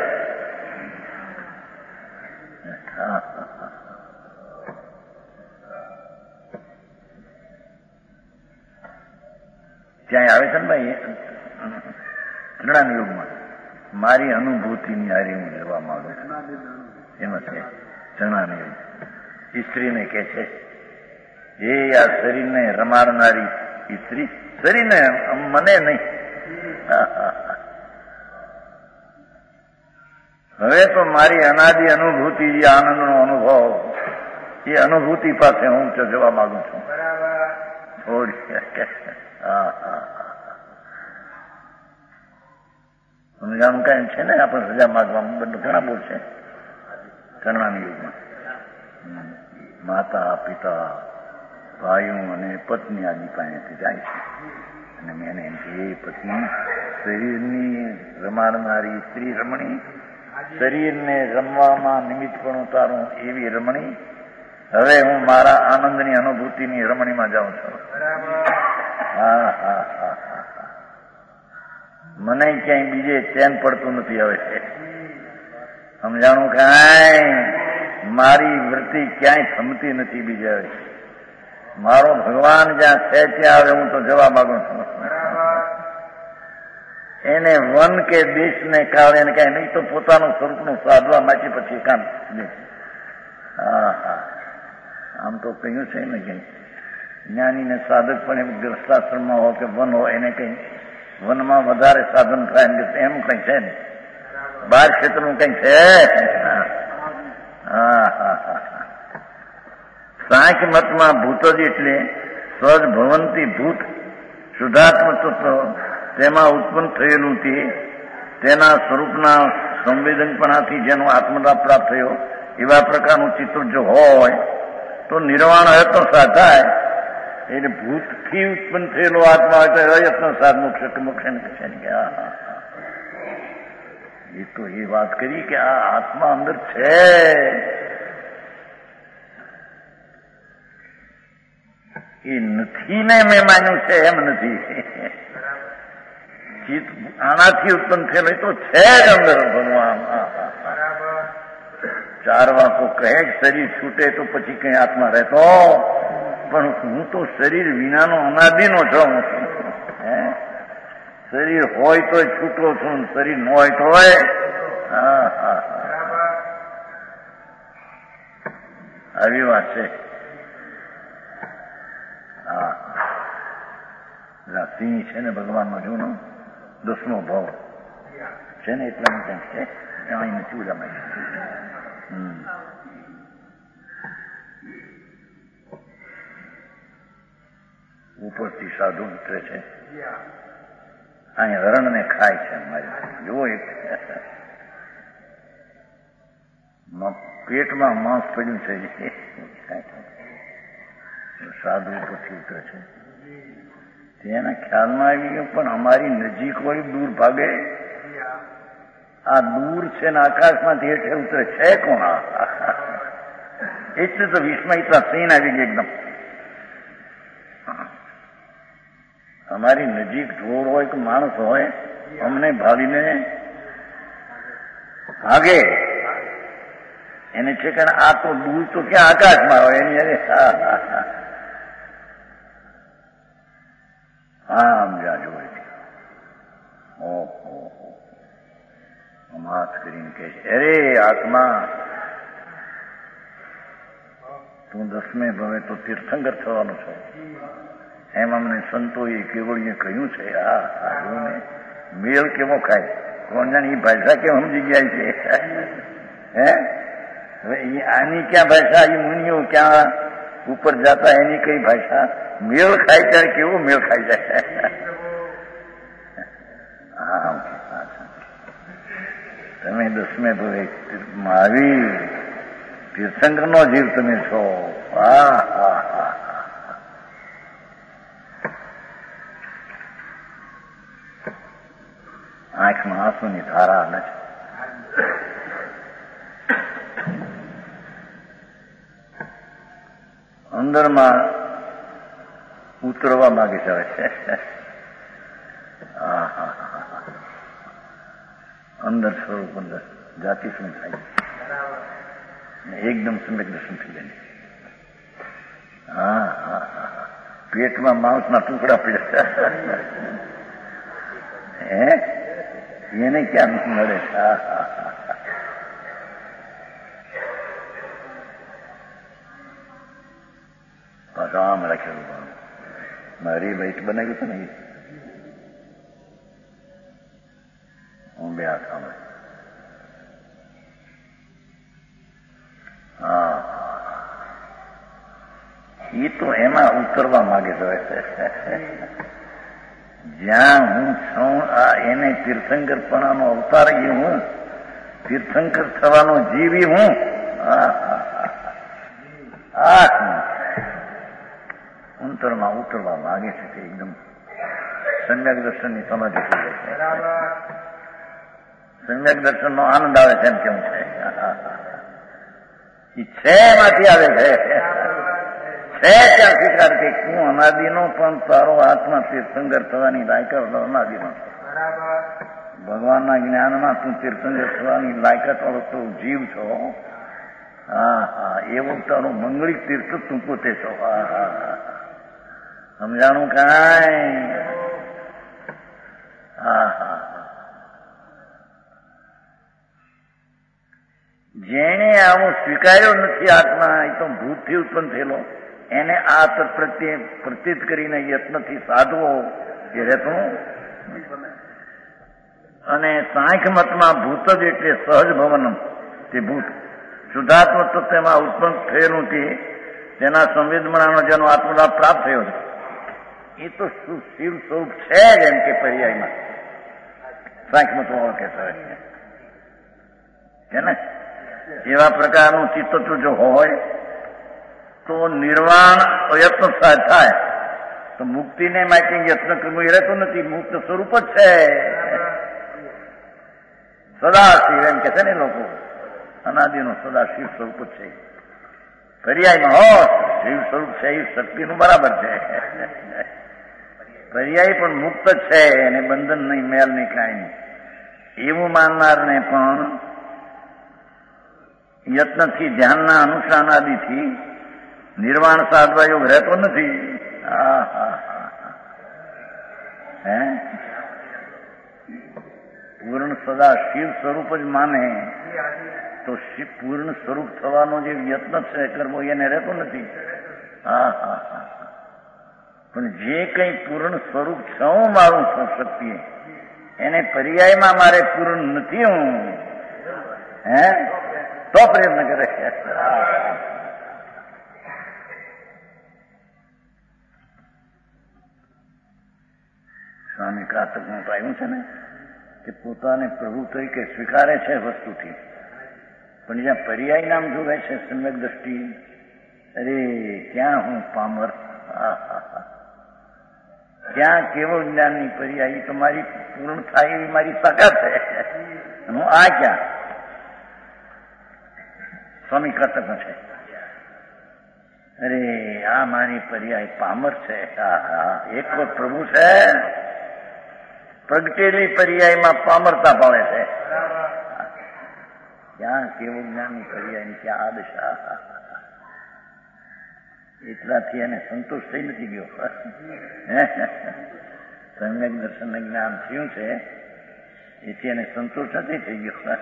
ત્યાં આવે છે ને ભાઈ ત્રણામ યુગમાં મારી અનુભૂતિની હારી હું લેવા માંગુ છું. એમાં છે ત્રણામ યુગ. સ્ત્રીને કે છે એ આ શરીરને રમાડનારી સ્ત્રી, શરીરને મને નહીં. હવે તો મારી અનાદિ અનુભૂતિ જે આનંદનો અનુભવ એ અનુભૂતિ પાસે હું જવા માંગુ છું. થોડી હા હા સમજાણું કાંઈ છે ને આપણે સજા માગવામાં બધું ઘણા બહુ છે. કર્ણાની યુગમાં માતા પિતા ભાઈઓ અને પત્ની આદિ પાસેથી જાય છે અને મેં એને એમ કે એ પત્ની શરીરની રમાડનારી સ્ત્રી રમણી, શરીરને રમવામાં નિમિત્ત પણ ઉતારું એવી રમણી, હવે હું મારા આનંદની અનુભૂતિની રમણીમાં જાઉં છું. હા હા હા હા મને ક્યાંય બીજે ચેન પડતું નથી. હવે સમજાણું કાંઈ? મારી વૃત્તિ ક્યાંય થમતી નથી બીજે. હવે મારો ભગવાન જ્યાં છે ત્યાં હવે હું તો જવા માંગુ છું. એને વન કે દેશને કારણે કઈ નહીં તો પોતાનું સ્વરૂપનું સાધવા માટે પછી કામ. હા હા આમ તો કહ્યું છે ને કે જ્ઞાનીને સાધક પણ એમ ગ્રસ્તાશ્રમમાં હોય કે વન હોય એને કઈ વનમાં વધારે સાધન થાય એમ કઈ છે ને બાર ક્ષેત્રનું કઈ છે. હા હા હા સાંખ્ય મતમાં ભૂત જ એટલે સહજ ભવંતી ભૂત શુદ્ધાત્મ તત્વ તેમાં ઉત્પન્ન થયેલું તે તેના સ્વરૂપના સંવેદનપણાથી જેનો આત્મલાભ પ્રાપ્ત થયો એવા પ્રકારનું ચિત્ર જો હોય તો નિર્વાણ અયત્ન સાધાય. એટલે ભૂતથી ઉત્પન્ન થયેલો આત્મા હોય તો અયત્ન સાધ મોક્ષ મોક્ષ છે. એ તો એ વાત કરી કે આ આત્મા અંદર છે. એ નથી ને મેં માન્યું છે એમ નથી. ચિત્ત આનાથી ઉત્પન્ન થયેલો તો છે જ અંદર ભગવાન. ચાર વાંકો કહે શરીર છૂટે તો પછી કઈ આત્મા રહેતો, પણ હું તો શરીર વિનાનો અનાદિનો છું. શરીર હોય તોય છૂટો છું, શરીર ન હોય તો હોય. હા હા આવી વાત છે. હા હા સિંહ છે ને ભગવાનનો જૂનો દસમો ભાવ છે ને એટલામાં ક્યાંક છે, અહીં નથી ઉદામાં. હમ ઉપરથી સાધુ ઉતરે છે, અહીંયા હરણને ખાય છે. અમારે જુઓ એક પેટમાં માંસ પડ્યું છે, સાધુ ઉપરથી ઉતરે છે. તેના ખ્યાલમાં આવી ગયું પણ અમારી નજીક હોય દૂર ભાગે. આ દૂર છે ને આકાશમાંથી હેઠે ઉતરે છે કોણ? એટલે તો વિસ્મયતા સીન આવી ગઈ એકદમ. અમારી નજીક ઢોર હોય કે માણસ હોય, અમને ભાવીને ભાગે. એને છે કે આ તો દૂર તો ક્યાં આકાશમાં હોય એની અરે આમ જ્યાં જોવે છે. ઓહો માથ કરીને કહે છે, અરે આત્મા, તું દસમે ભવે તો તીર્થંકર થવાનો છો. એમ અમને સંતોએ કેવળીએ કહ્યું છે. આ સાધુને મેળ કેવો ખાય, કોણ જાણે એ ભાષા કેમ સમજી ગયા છે. હે હવે આની ક્યાં ભાષા, એ મુનિઓ ક્યાં ઉપર જતા એની કઈ ભાષા મેળ ખાય ત્યારે કેવો મેળ ખાઈ જાય. હા તમે દસમે ભવે મારી તીર્થંકર નો જીવ તમે છો. હા હા હા આંખમાં આંસુની ધારા નથી. અંદરમાં ઉતરવા માંગે છે. અંદર સ્વરૂપ અંદર જાતિ શું થાય, એકદમ સમ્યક દર્શન થઈ જાય. હા હા હા પેટમાં માંસના ટુકડા પડ્યા હે એને ક્યાં મળે. હા હા હા પાછા આમ રાખેલું મારી બાઈટ બનાવ્યું હતું ને હું બે હાથ આમ. હા એ તો એમાં ઉતરવા માંગે છે. જ્યાં હું છું આ એને તીર્થંકરપણાનો અવતાર એ હું, તીર્થંકર થવાનો જીવી હું. આ અંતરમાં ઉતરવા માંગે છે તે એકદમ સમ્યક દર્શનની સમાધિ થઈ જાય છે. સમ્યક દર્શનનો આનંદ આવે છે એમ કેવું છે. એ છે એમાંથી આવે છે. છે ત્યાં સ્વીકાર કે હું અનાદિનો પણ તારો આત્મા તીર્થંકર થવાની લાયકાત અનાદિનો છે. ભગવાનના જ્ઞાનમાં તું તીર્થંકર થવાની લાયકાત વાળો તો જીવ છો. હા હા એવું તારું મંગળિક તીર્થ તું પોતે છો. હા હા સમજાણું કાંઈ. હા હા જેને આવું સ્વીકાર્યો નથી આત્મા, એ તો ભૂતથી ઉત્પન્ન થયેલો, એને આ પ્રત્યે પ્રતીત કરીને યત્નથી સાધવો એ રહેતું. અને સાંખ્ય મતમાં ભૂત જ એટલે સહજ ભવનમ, તે ભૂત શુદ્ધાત્મ તત્વમાં ઉત્પન્ન થયેલું તે તેના સંવેદનાનો જેનો આત્મલાભ પ્રાપ્ત થયો છે એ તો શિવ સ્વરૂપ છે જ એમ કે પર્યાયમાં સાંખ્ય મતમાં કહેતા હોય છે ને. એવા પ્રકારનું ચિત્તત્વ જો હોય તો નિર્વાણ યત્ન થાય તો મુક્તિને માટે યત્ન કરવું એ રહેતું નથી. મુક્ત સ્વરૂપ જ છે સદાશિવ એમ કે છે ને લોકો. અનાદિનું સદાશિવ સ્વરૂપ જ છે. પર્યાયમાં હો શિવ સ્વરૂપ છે એ શક્તિનું બરાબર છે. પર્યાય પણ મુક્ત છે એને બંધન નહીં, મેલ નહીં, કાંઈ નહીં. એવું માનનારને પણ યત્નથી ધ્યાનના અનુષ્ઠાન આદિથી નિર્વાણ સાધવા યોગ રહેતો નથી. હે પૂર્ણ સદા શિવ સ્વરૂપ જ માને તો શિવ પૂર્ણ સ્વરૂપ થવાનો જે યત્ન છે કરવો એને રહેતો નથી. હા હા હા પણ જે કંઈ પૂર્ણ સ્વરૂપ છે હું મારું છું શક્તિ એને પર્યાયમાં મારે પૂર્ણ નથી હું હે તો પ્રયત્ન કરે. સ્વામી કાતકમાં તો આવ્યું છે ને કે પોતાને પ્રભુ તરીકે સ્વીકારે છે વસ્તુથી, પણ જ્યાં પર્યાય નામ જોવે છે સમ્યક દ્રષ્ટિ, અરે ક્યાં હું પામર, ક્યાં કેવો જ્ઞાનની પર્યાય તો મારી પૂર્ણ થાય એવી મારી તાકાત છે, હું આ ક્યાં સ્વામી કાતકમાં છે. અરે આ મારી પર્યાય પામર છે. હા હા એક વખત પ્રભુ છે પ્રગટેલી પર્યાયમાં પામરતા પાડે છે. ક્યાં કેવું જ્ઞાનની પર્યાય ક્યાં આદશા. એટલાથી એને સંતોષ થઈ નથી ગયો. સમ્યક દર્શન જ્ઞાન થયું છે એથી એને સંતોષ નથી થઈ ગયો.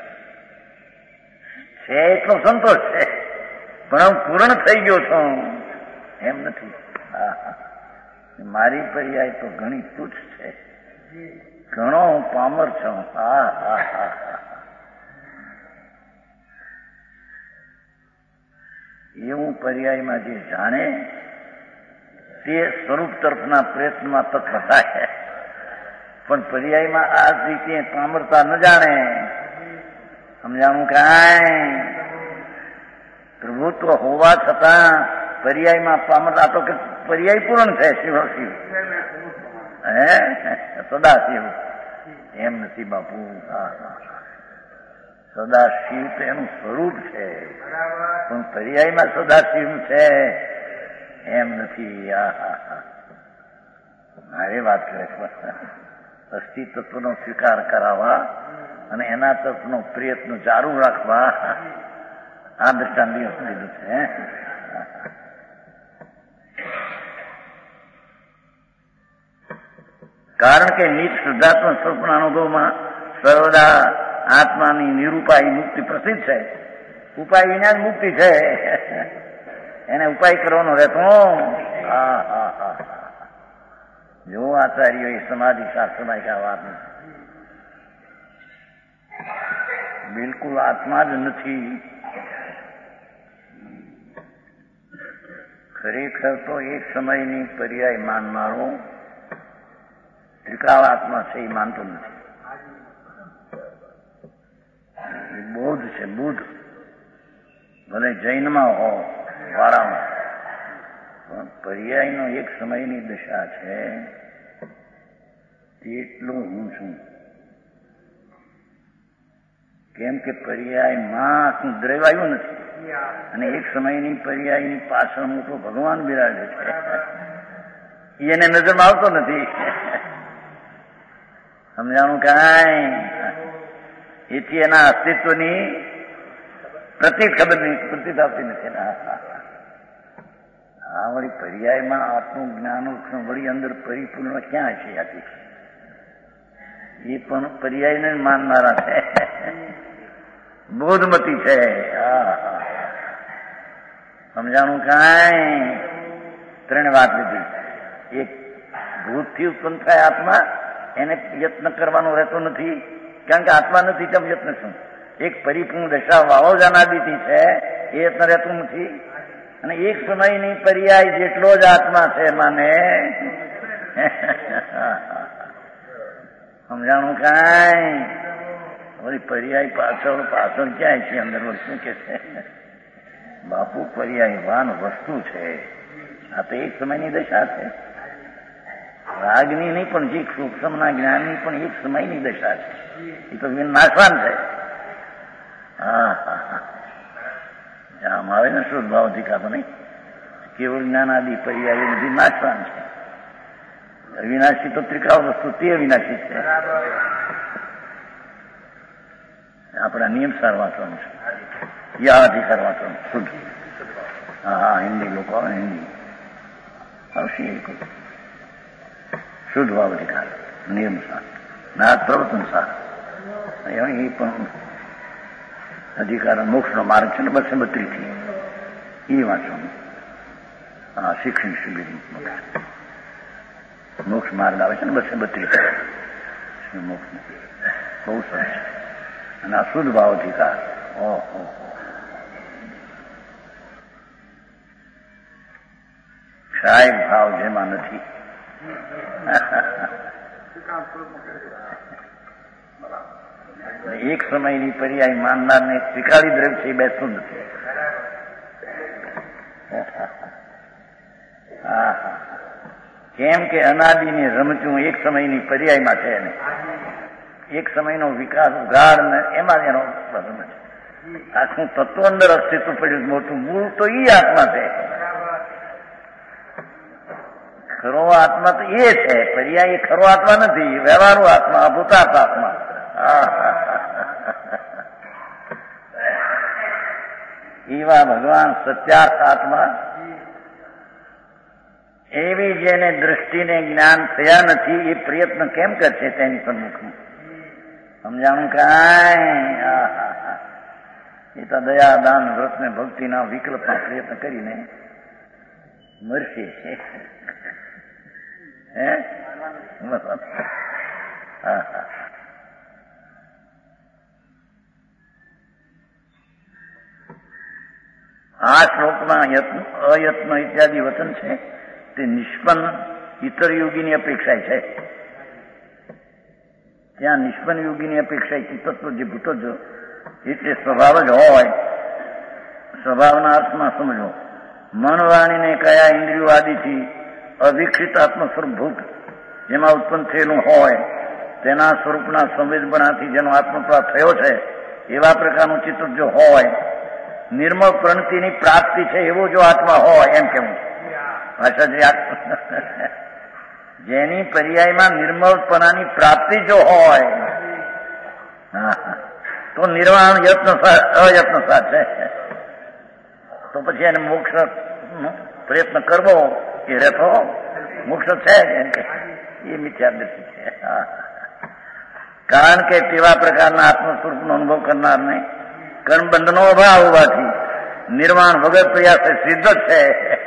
છે એટલો સંતોષ છે પણ હું પૂર્ણ થઈ ગયો છું એમ નથી. મારી પર્યાય તો ઘણી તુચ્છ છે, ઘણો હું પામર છું. હા હા હા એવું પર્યાયમાં જે જાણે તે સ્વરૂપ તરફના પ્રયત્નમાં તત્વ થાય, પણ પર્યાયમાં આ રીતે પામરતા ન જાણે, સમજાણું કાંઈ પ્રભુત્વ હોવા છતાં પર્યાયમાં પામરતા તો કે પર્યાય પૂર્ણ છે શિવ શિવ હે સદા શિવ એમ નથી બાપુ. સદા શિવ તો એનું સ્વરૂપ છે પણ પર્યાયમાં સદા શિવ છે એમ નથી. મારે વાત કરે અસ્તિત્વનો સ્વીકાર કરાવવા અને એના તરફનો પ્રયત્ન ચાલુ રાખવા આ દ્રષ્ટાંત દિવસ લીધું છે. કારણ કે નિજ શુદ્ધાત્મક સ્વરૂપના અનુભવમાં સર્વદા આત્માની નિરૂપાય મુક્તિ પ્રસિદ્ધ છે. ઉપાય વિના જ મુક્તિ છે, એને ઉપાય કરવાનો રહેતો. હા હા હા જો આચાર્યો એ સમાધિ શાસ્ત્રમાં આ વાત નથી, બિલકુલ આત્મા જ નથી. ખરેખર તો એક સમયની પર્યાય માનનારો ત્રિકાળ આત્મા છે એ માનતો નથી. એ બૌદ્ધ છે, બુદ્ધ ભલે જૈનમાં હો વાળામાં, પણ પર્યાયનો એક સમયની દશા છે તેટલું હું છું. કેમ કે પર્યાયમાં હું દ્રવાયું નથી અને એક સમયની પર્યાયની પાછળ મોટો ભગવાન બિરાજે છે એને નજરમાં આવતો નથી. સમજાણું કાંઈ એથી એના અસ્તિત્વની પ્રતીત ખબર નહીં, પ્રતીત આવતી નથી. આ વળી પર્યાયમાં આત્મનું જ્ઞાન વળી અંદર પરિપૂર્ણ ક્યાં છે આથી એ પણ પર્યાયને માનનારા છે, બોધમતી છે. સમજાણું કાંઈ ત્રણ વાત લીધી. એક ભૂતથી ઉત્પન્ન થાય આત્મા, એને યત્ન કરવાનો રહેતો નથી કારણ કે આત્મા નથી તેમ યત્ન શું. એક પરિપૂર્ણ દશા વાવો જાનાદીથી છે એ યત્ન રહેતું નથી. અને એક સમયની પર્યાય જેટલો જ આત્મા છે માને. સમજાણું કાંઈ વળી પર્યાય પાછળ પાછળ ક્યાંય છે અંદર વસ્તુ કે છે બાપુ પર્યાય વાન વસ્તુ છે. આ તો એક સમયની દશા છે, રાગની નહીં પણ જે સૂક્ષ્મના જ્ઞાનની પણ એક સમયની દશા છે. એ તો નાશવાન છે. હા હા હા આમ આવે ને શુદ્ધ ભાવ અધિકાર નહીં, કેવળ જ્ઞાન આદિ પર્યાય બધી નાશવાન છે. અવિનાશી તો ત્રિકાળ વસ્તુ તે અવિનાશી છે. આપણા નિયમ સાર વાંચવાનું છે, યા અધિકાર વાંચવાનું શુદ્ધ. હા હા હિન્દી લોકો આવે હિન્દી આવશે શુદ્ધ ભાવ અધિકાર નિયમ સાર ના પ્રવર્તન સાર એ પણ અધિકાર મોક્ષનો માર્ગ છે ને બસે બત્રીસ થી એ વાંચવાનું. હા, શિક્ષણ શિબિર મોક્ષ માર્ગ આવે છે ને બસે બત્રીસ મોક્ષ બહુ સરસ છે. અને આ શુદ્ધ ભાવ અધિકાર ઓહો ક્ષાય ભાવ જેમાં નથી. એક સમયની પર્યાય માનનારને સ્વીકારી દ્રવ્ય છે એ બેસતું નથી. કેમ કે અનાદિને રમચું એક સમયની પર્યાયમાં છે ને એક સમયનો વિકાસ ઉઘાડ ને એમાં એનો રમ છે. આખું તત્વ અંદર અસ્તિત્વ પડ્યું મોટું મૂળ તો એ આત્મા છે. ખરો આત્મા તો એ છે, પર્યાય એ ખરો આત્મા નથી, વ્યવહારુ આત્મા, અભૂતાર્થ આત્મા. એવા ભગવાન સત્યાર્થ આત્મા એવી જેને દ્રષ્ટિને જ્ઞાન થયા નથી એ પ્રયત્ન કેમ કરશે તેની સન્મુખમાં? સમજાણું કાંઈ? એ તો દયા દાન વ્રત ને ભક્તિના વિકલ્પના પ્રયત્ન કરીને મરશે. હે આ શ્લોકમાં યત્ન અયત્ન ઇત્યાદિ વચન છે તે નિષ્પન્ન ઇતર યોગીની અપેક્ષા છે. ત્યાં નિષ્પન્ન યોગીની અપેક્ષા ચિત્તત્વ જે ભૂતજ એટલે સ્વભાવ જ હોય. સ્વભાવના અર્થમાં સમજો, મન વાણીને કયા ઇન્દ્રિયો આદિથી અવિકસિત આત્મ સ્વરૂપભૂત જેમાં ઉત્પન્ન થયેલું હોય તેના સ્વરૂપના સંવેદપણાથી જેનો આત્મપ્રાપ્ત થયો છે એવા પ્રકારનું ચિત્ત જો હોય, નિર્મળ પ્રણતિની પ્રાપ્તિ છે એવો જો આત્મા હોય, એમ કેવું ભાષા જેની પર્યાયમાં નિર્મળપણાની પ્રાપ્તિ જો હોય તો નિર્વાણ યત્ન અયત્ન સાથે તો પછી એને મોક્ષ પ્રયત્ન કરવો એ રહેતો મોક્ષ છે એ મિથ્યા દ્રષ્ટિ છે. કારણ કે તેવા પ્રકારના આત્મ સ્વરૂપનો અનુભવ કરનારને કર્મબંધનો અભાવ હોવાથી નિર્વાણ વગર પ્રયાસ સિદ્ધ છે.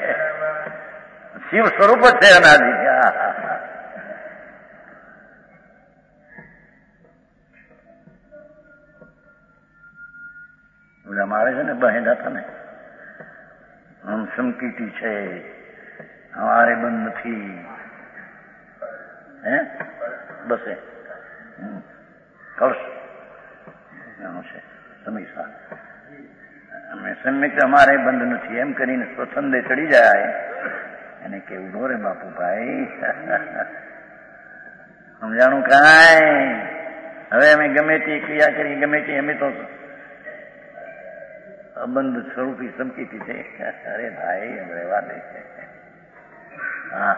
શિવ સ્વરૂપ જ છે અનાદિ. આવે છે ને બહેંગા હતા ને હમ સમકીટી છે અમારે બંધ નથી. હે બસે કળશ એનું છે સમયસર અમે સમ્યક અમારે બંધ નથી એમ કરીને સ્વચ્છંદે ચડી જાય એને કેવું ડોરે બાપુ ભાઈ સમજાણું કાંઈ? હવે અમે ગમે તે ક્રિયા કરી ગમે તે અમે તો અબંધ સ્વરૂપી સમકીતી છે. અરે ભાઈ એમ રહેવા દે છે. હા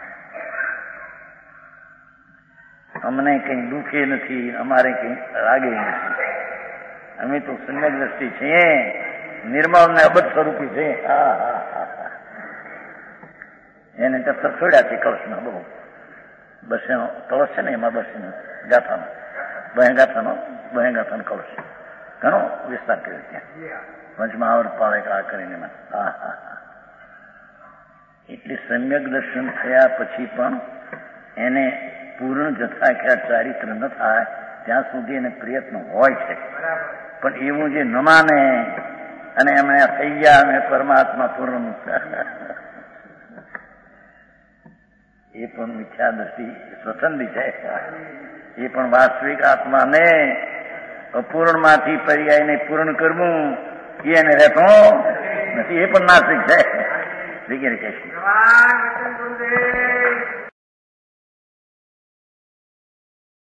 અમને કઈ દુઃખે નથી, અમારે કઈ રાગે નથી. અમે તો સમ્યક દ્રષ્ટિ છીએ, નિર્મળ ને અબધ સ્વરૂપી છે. હા હા હા એને ટક્કર છોડ્યા છે કળશમાં. બહુ બસ એનો કળશ છે ને એમાં બસ ગાથાનો બહેગાથાનો બહેગાથાનો કળશ ઘણો વિસ્તાર કર્યો ત્યાં પંચમાં આવડ પાડે આ કરીને. હા હા હા એટલે સમ્યક દર્શન થયા પછી પણ એને પૂર્ણ જથાખ્યાત ચારિત્ર ન થાય ત્યાં સુધી એને પ્રયત્ન હોય છે. પણ એવું જે ન માને અને એમણે થઈ ગયા અમે પરમાત્મા પૂર્ણ એ પણ મિથ્યા દ્રષ્ટિ સ્વતંત્રી છે. એ પણ વાસ્તવિક આત્માને અપૂર્ણમાંથી પર્યાયને પૂર્ણ કરવું એને રહેતો નથી. એ પણ નાસ્તિક છે. વગેરે કહેશું.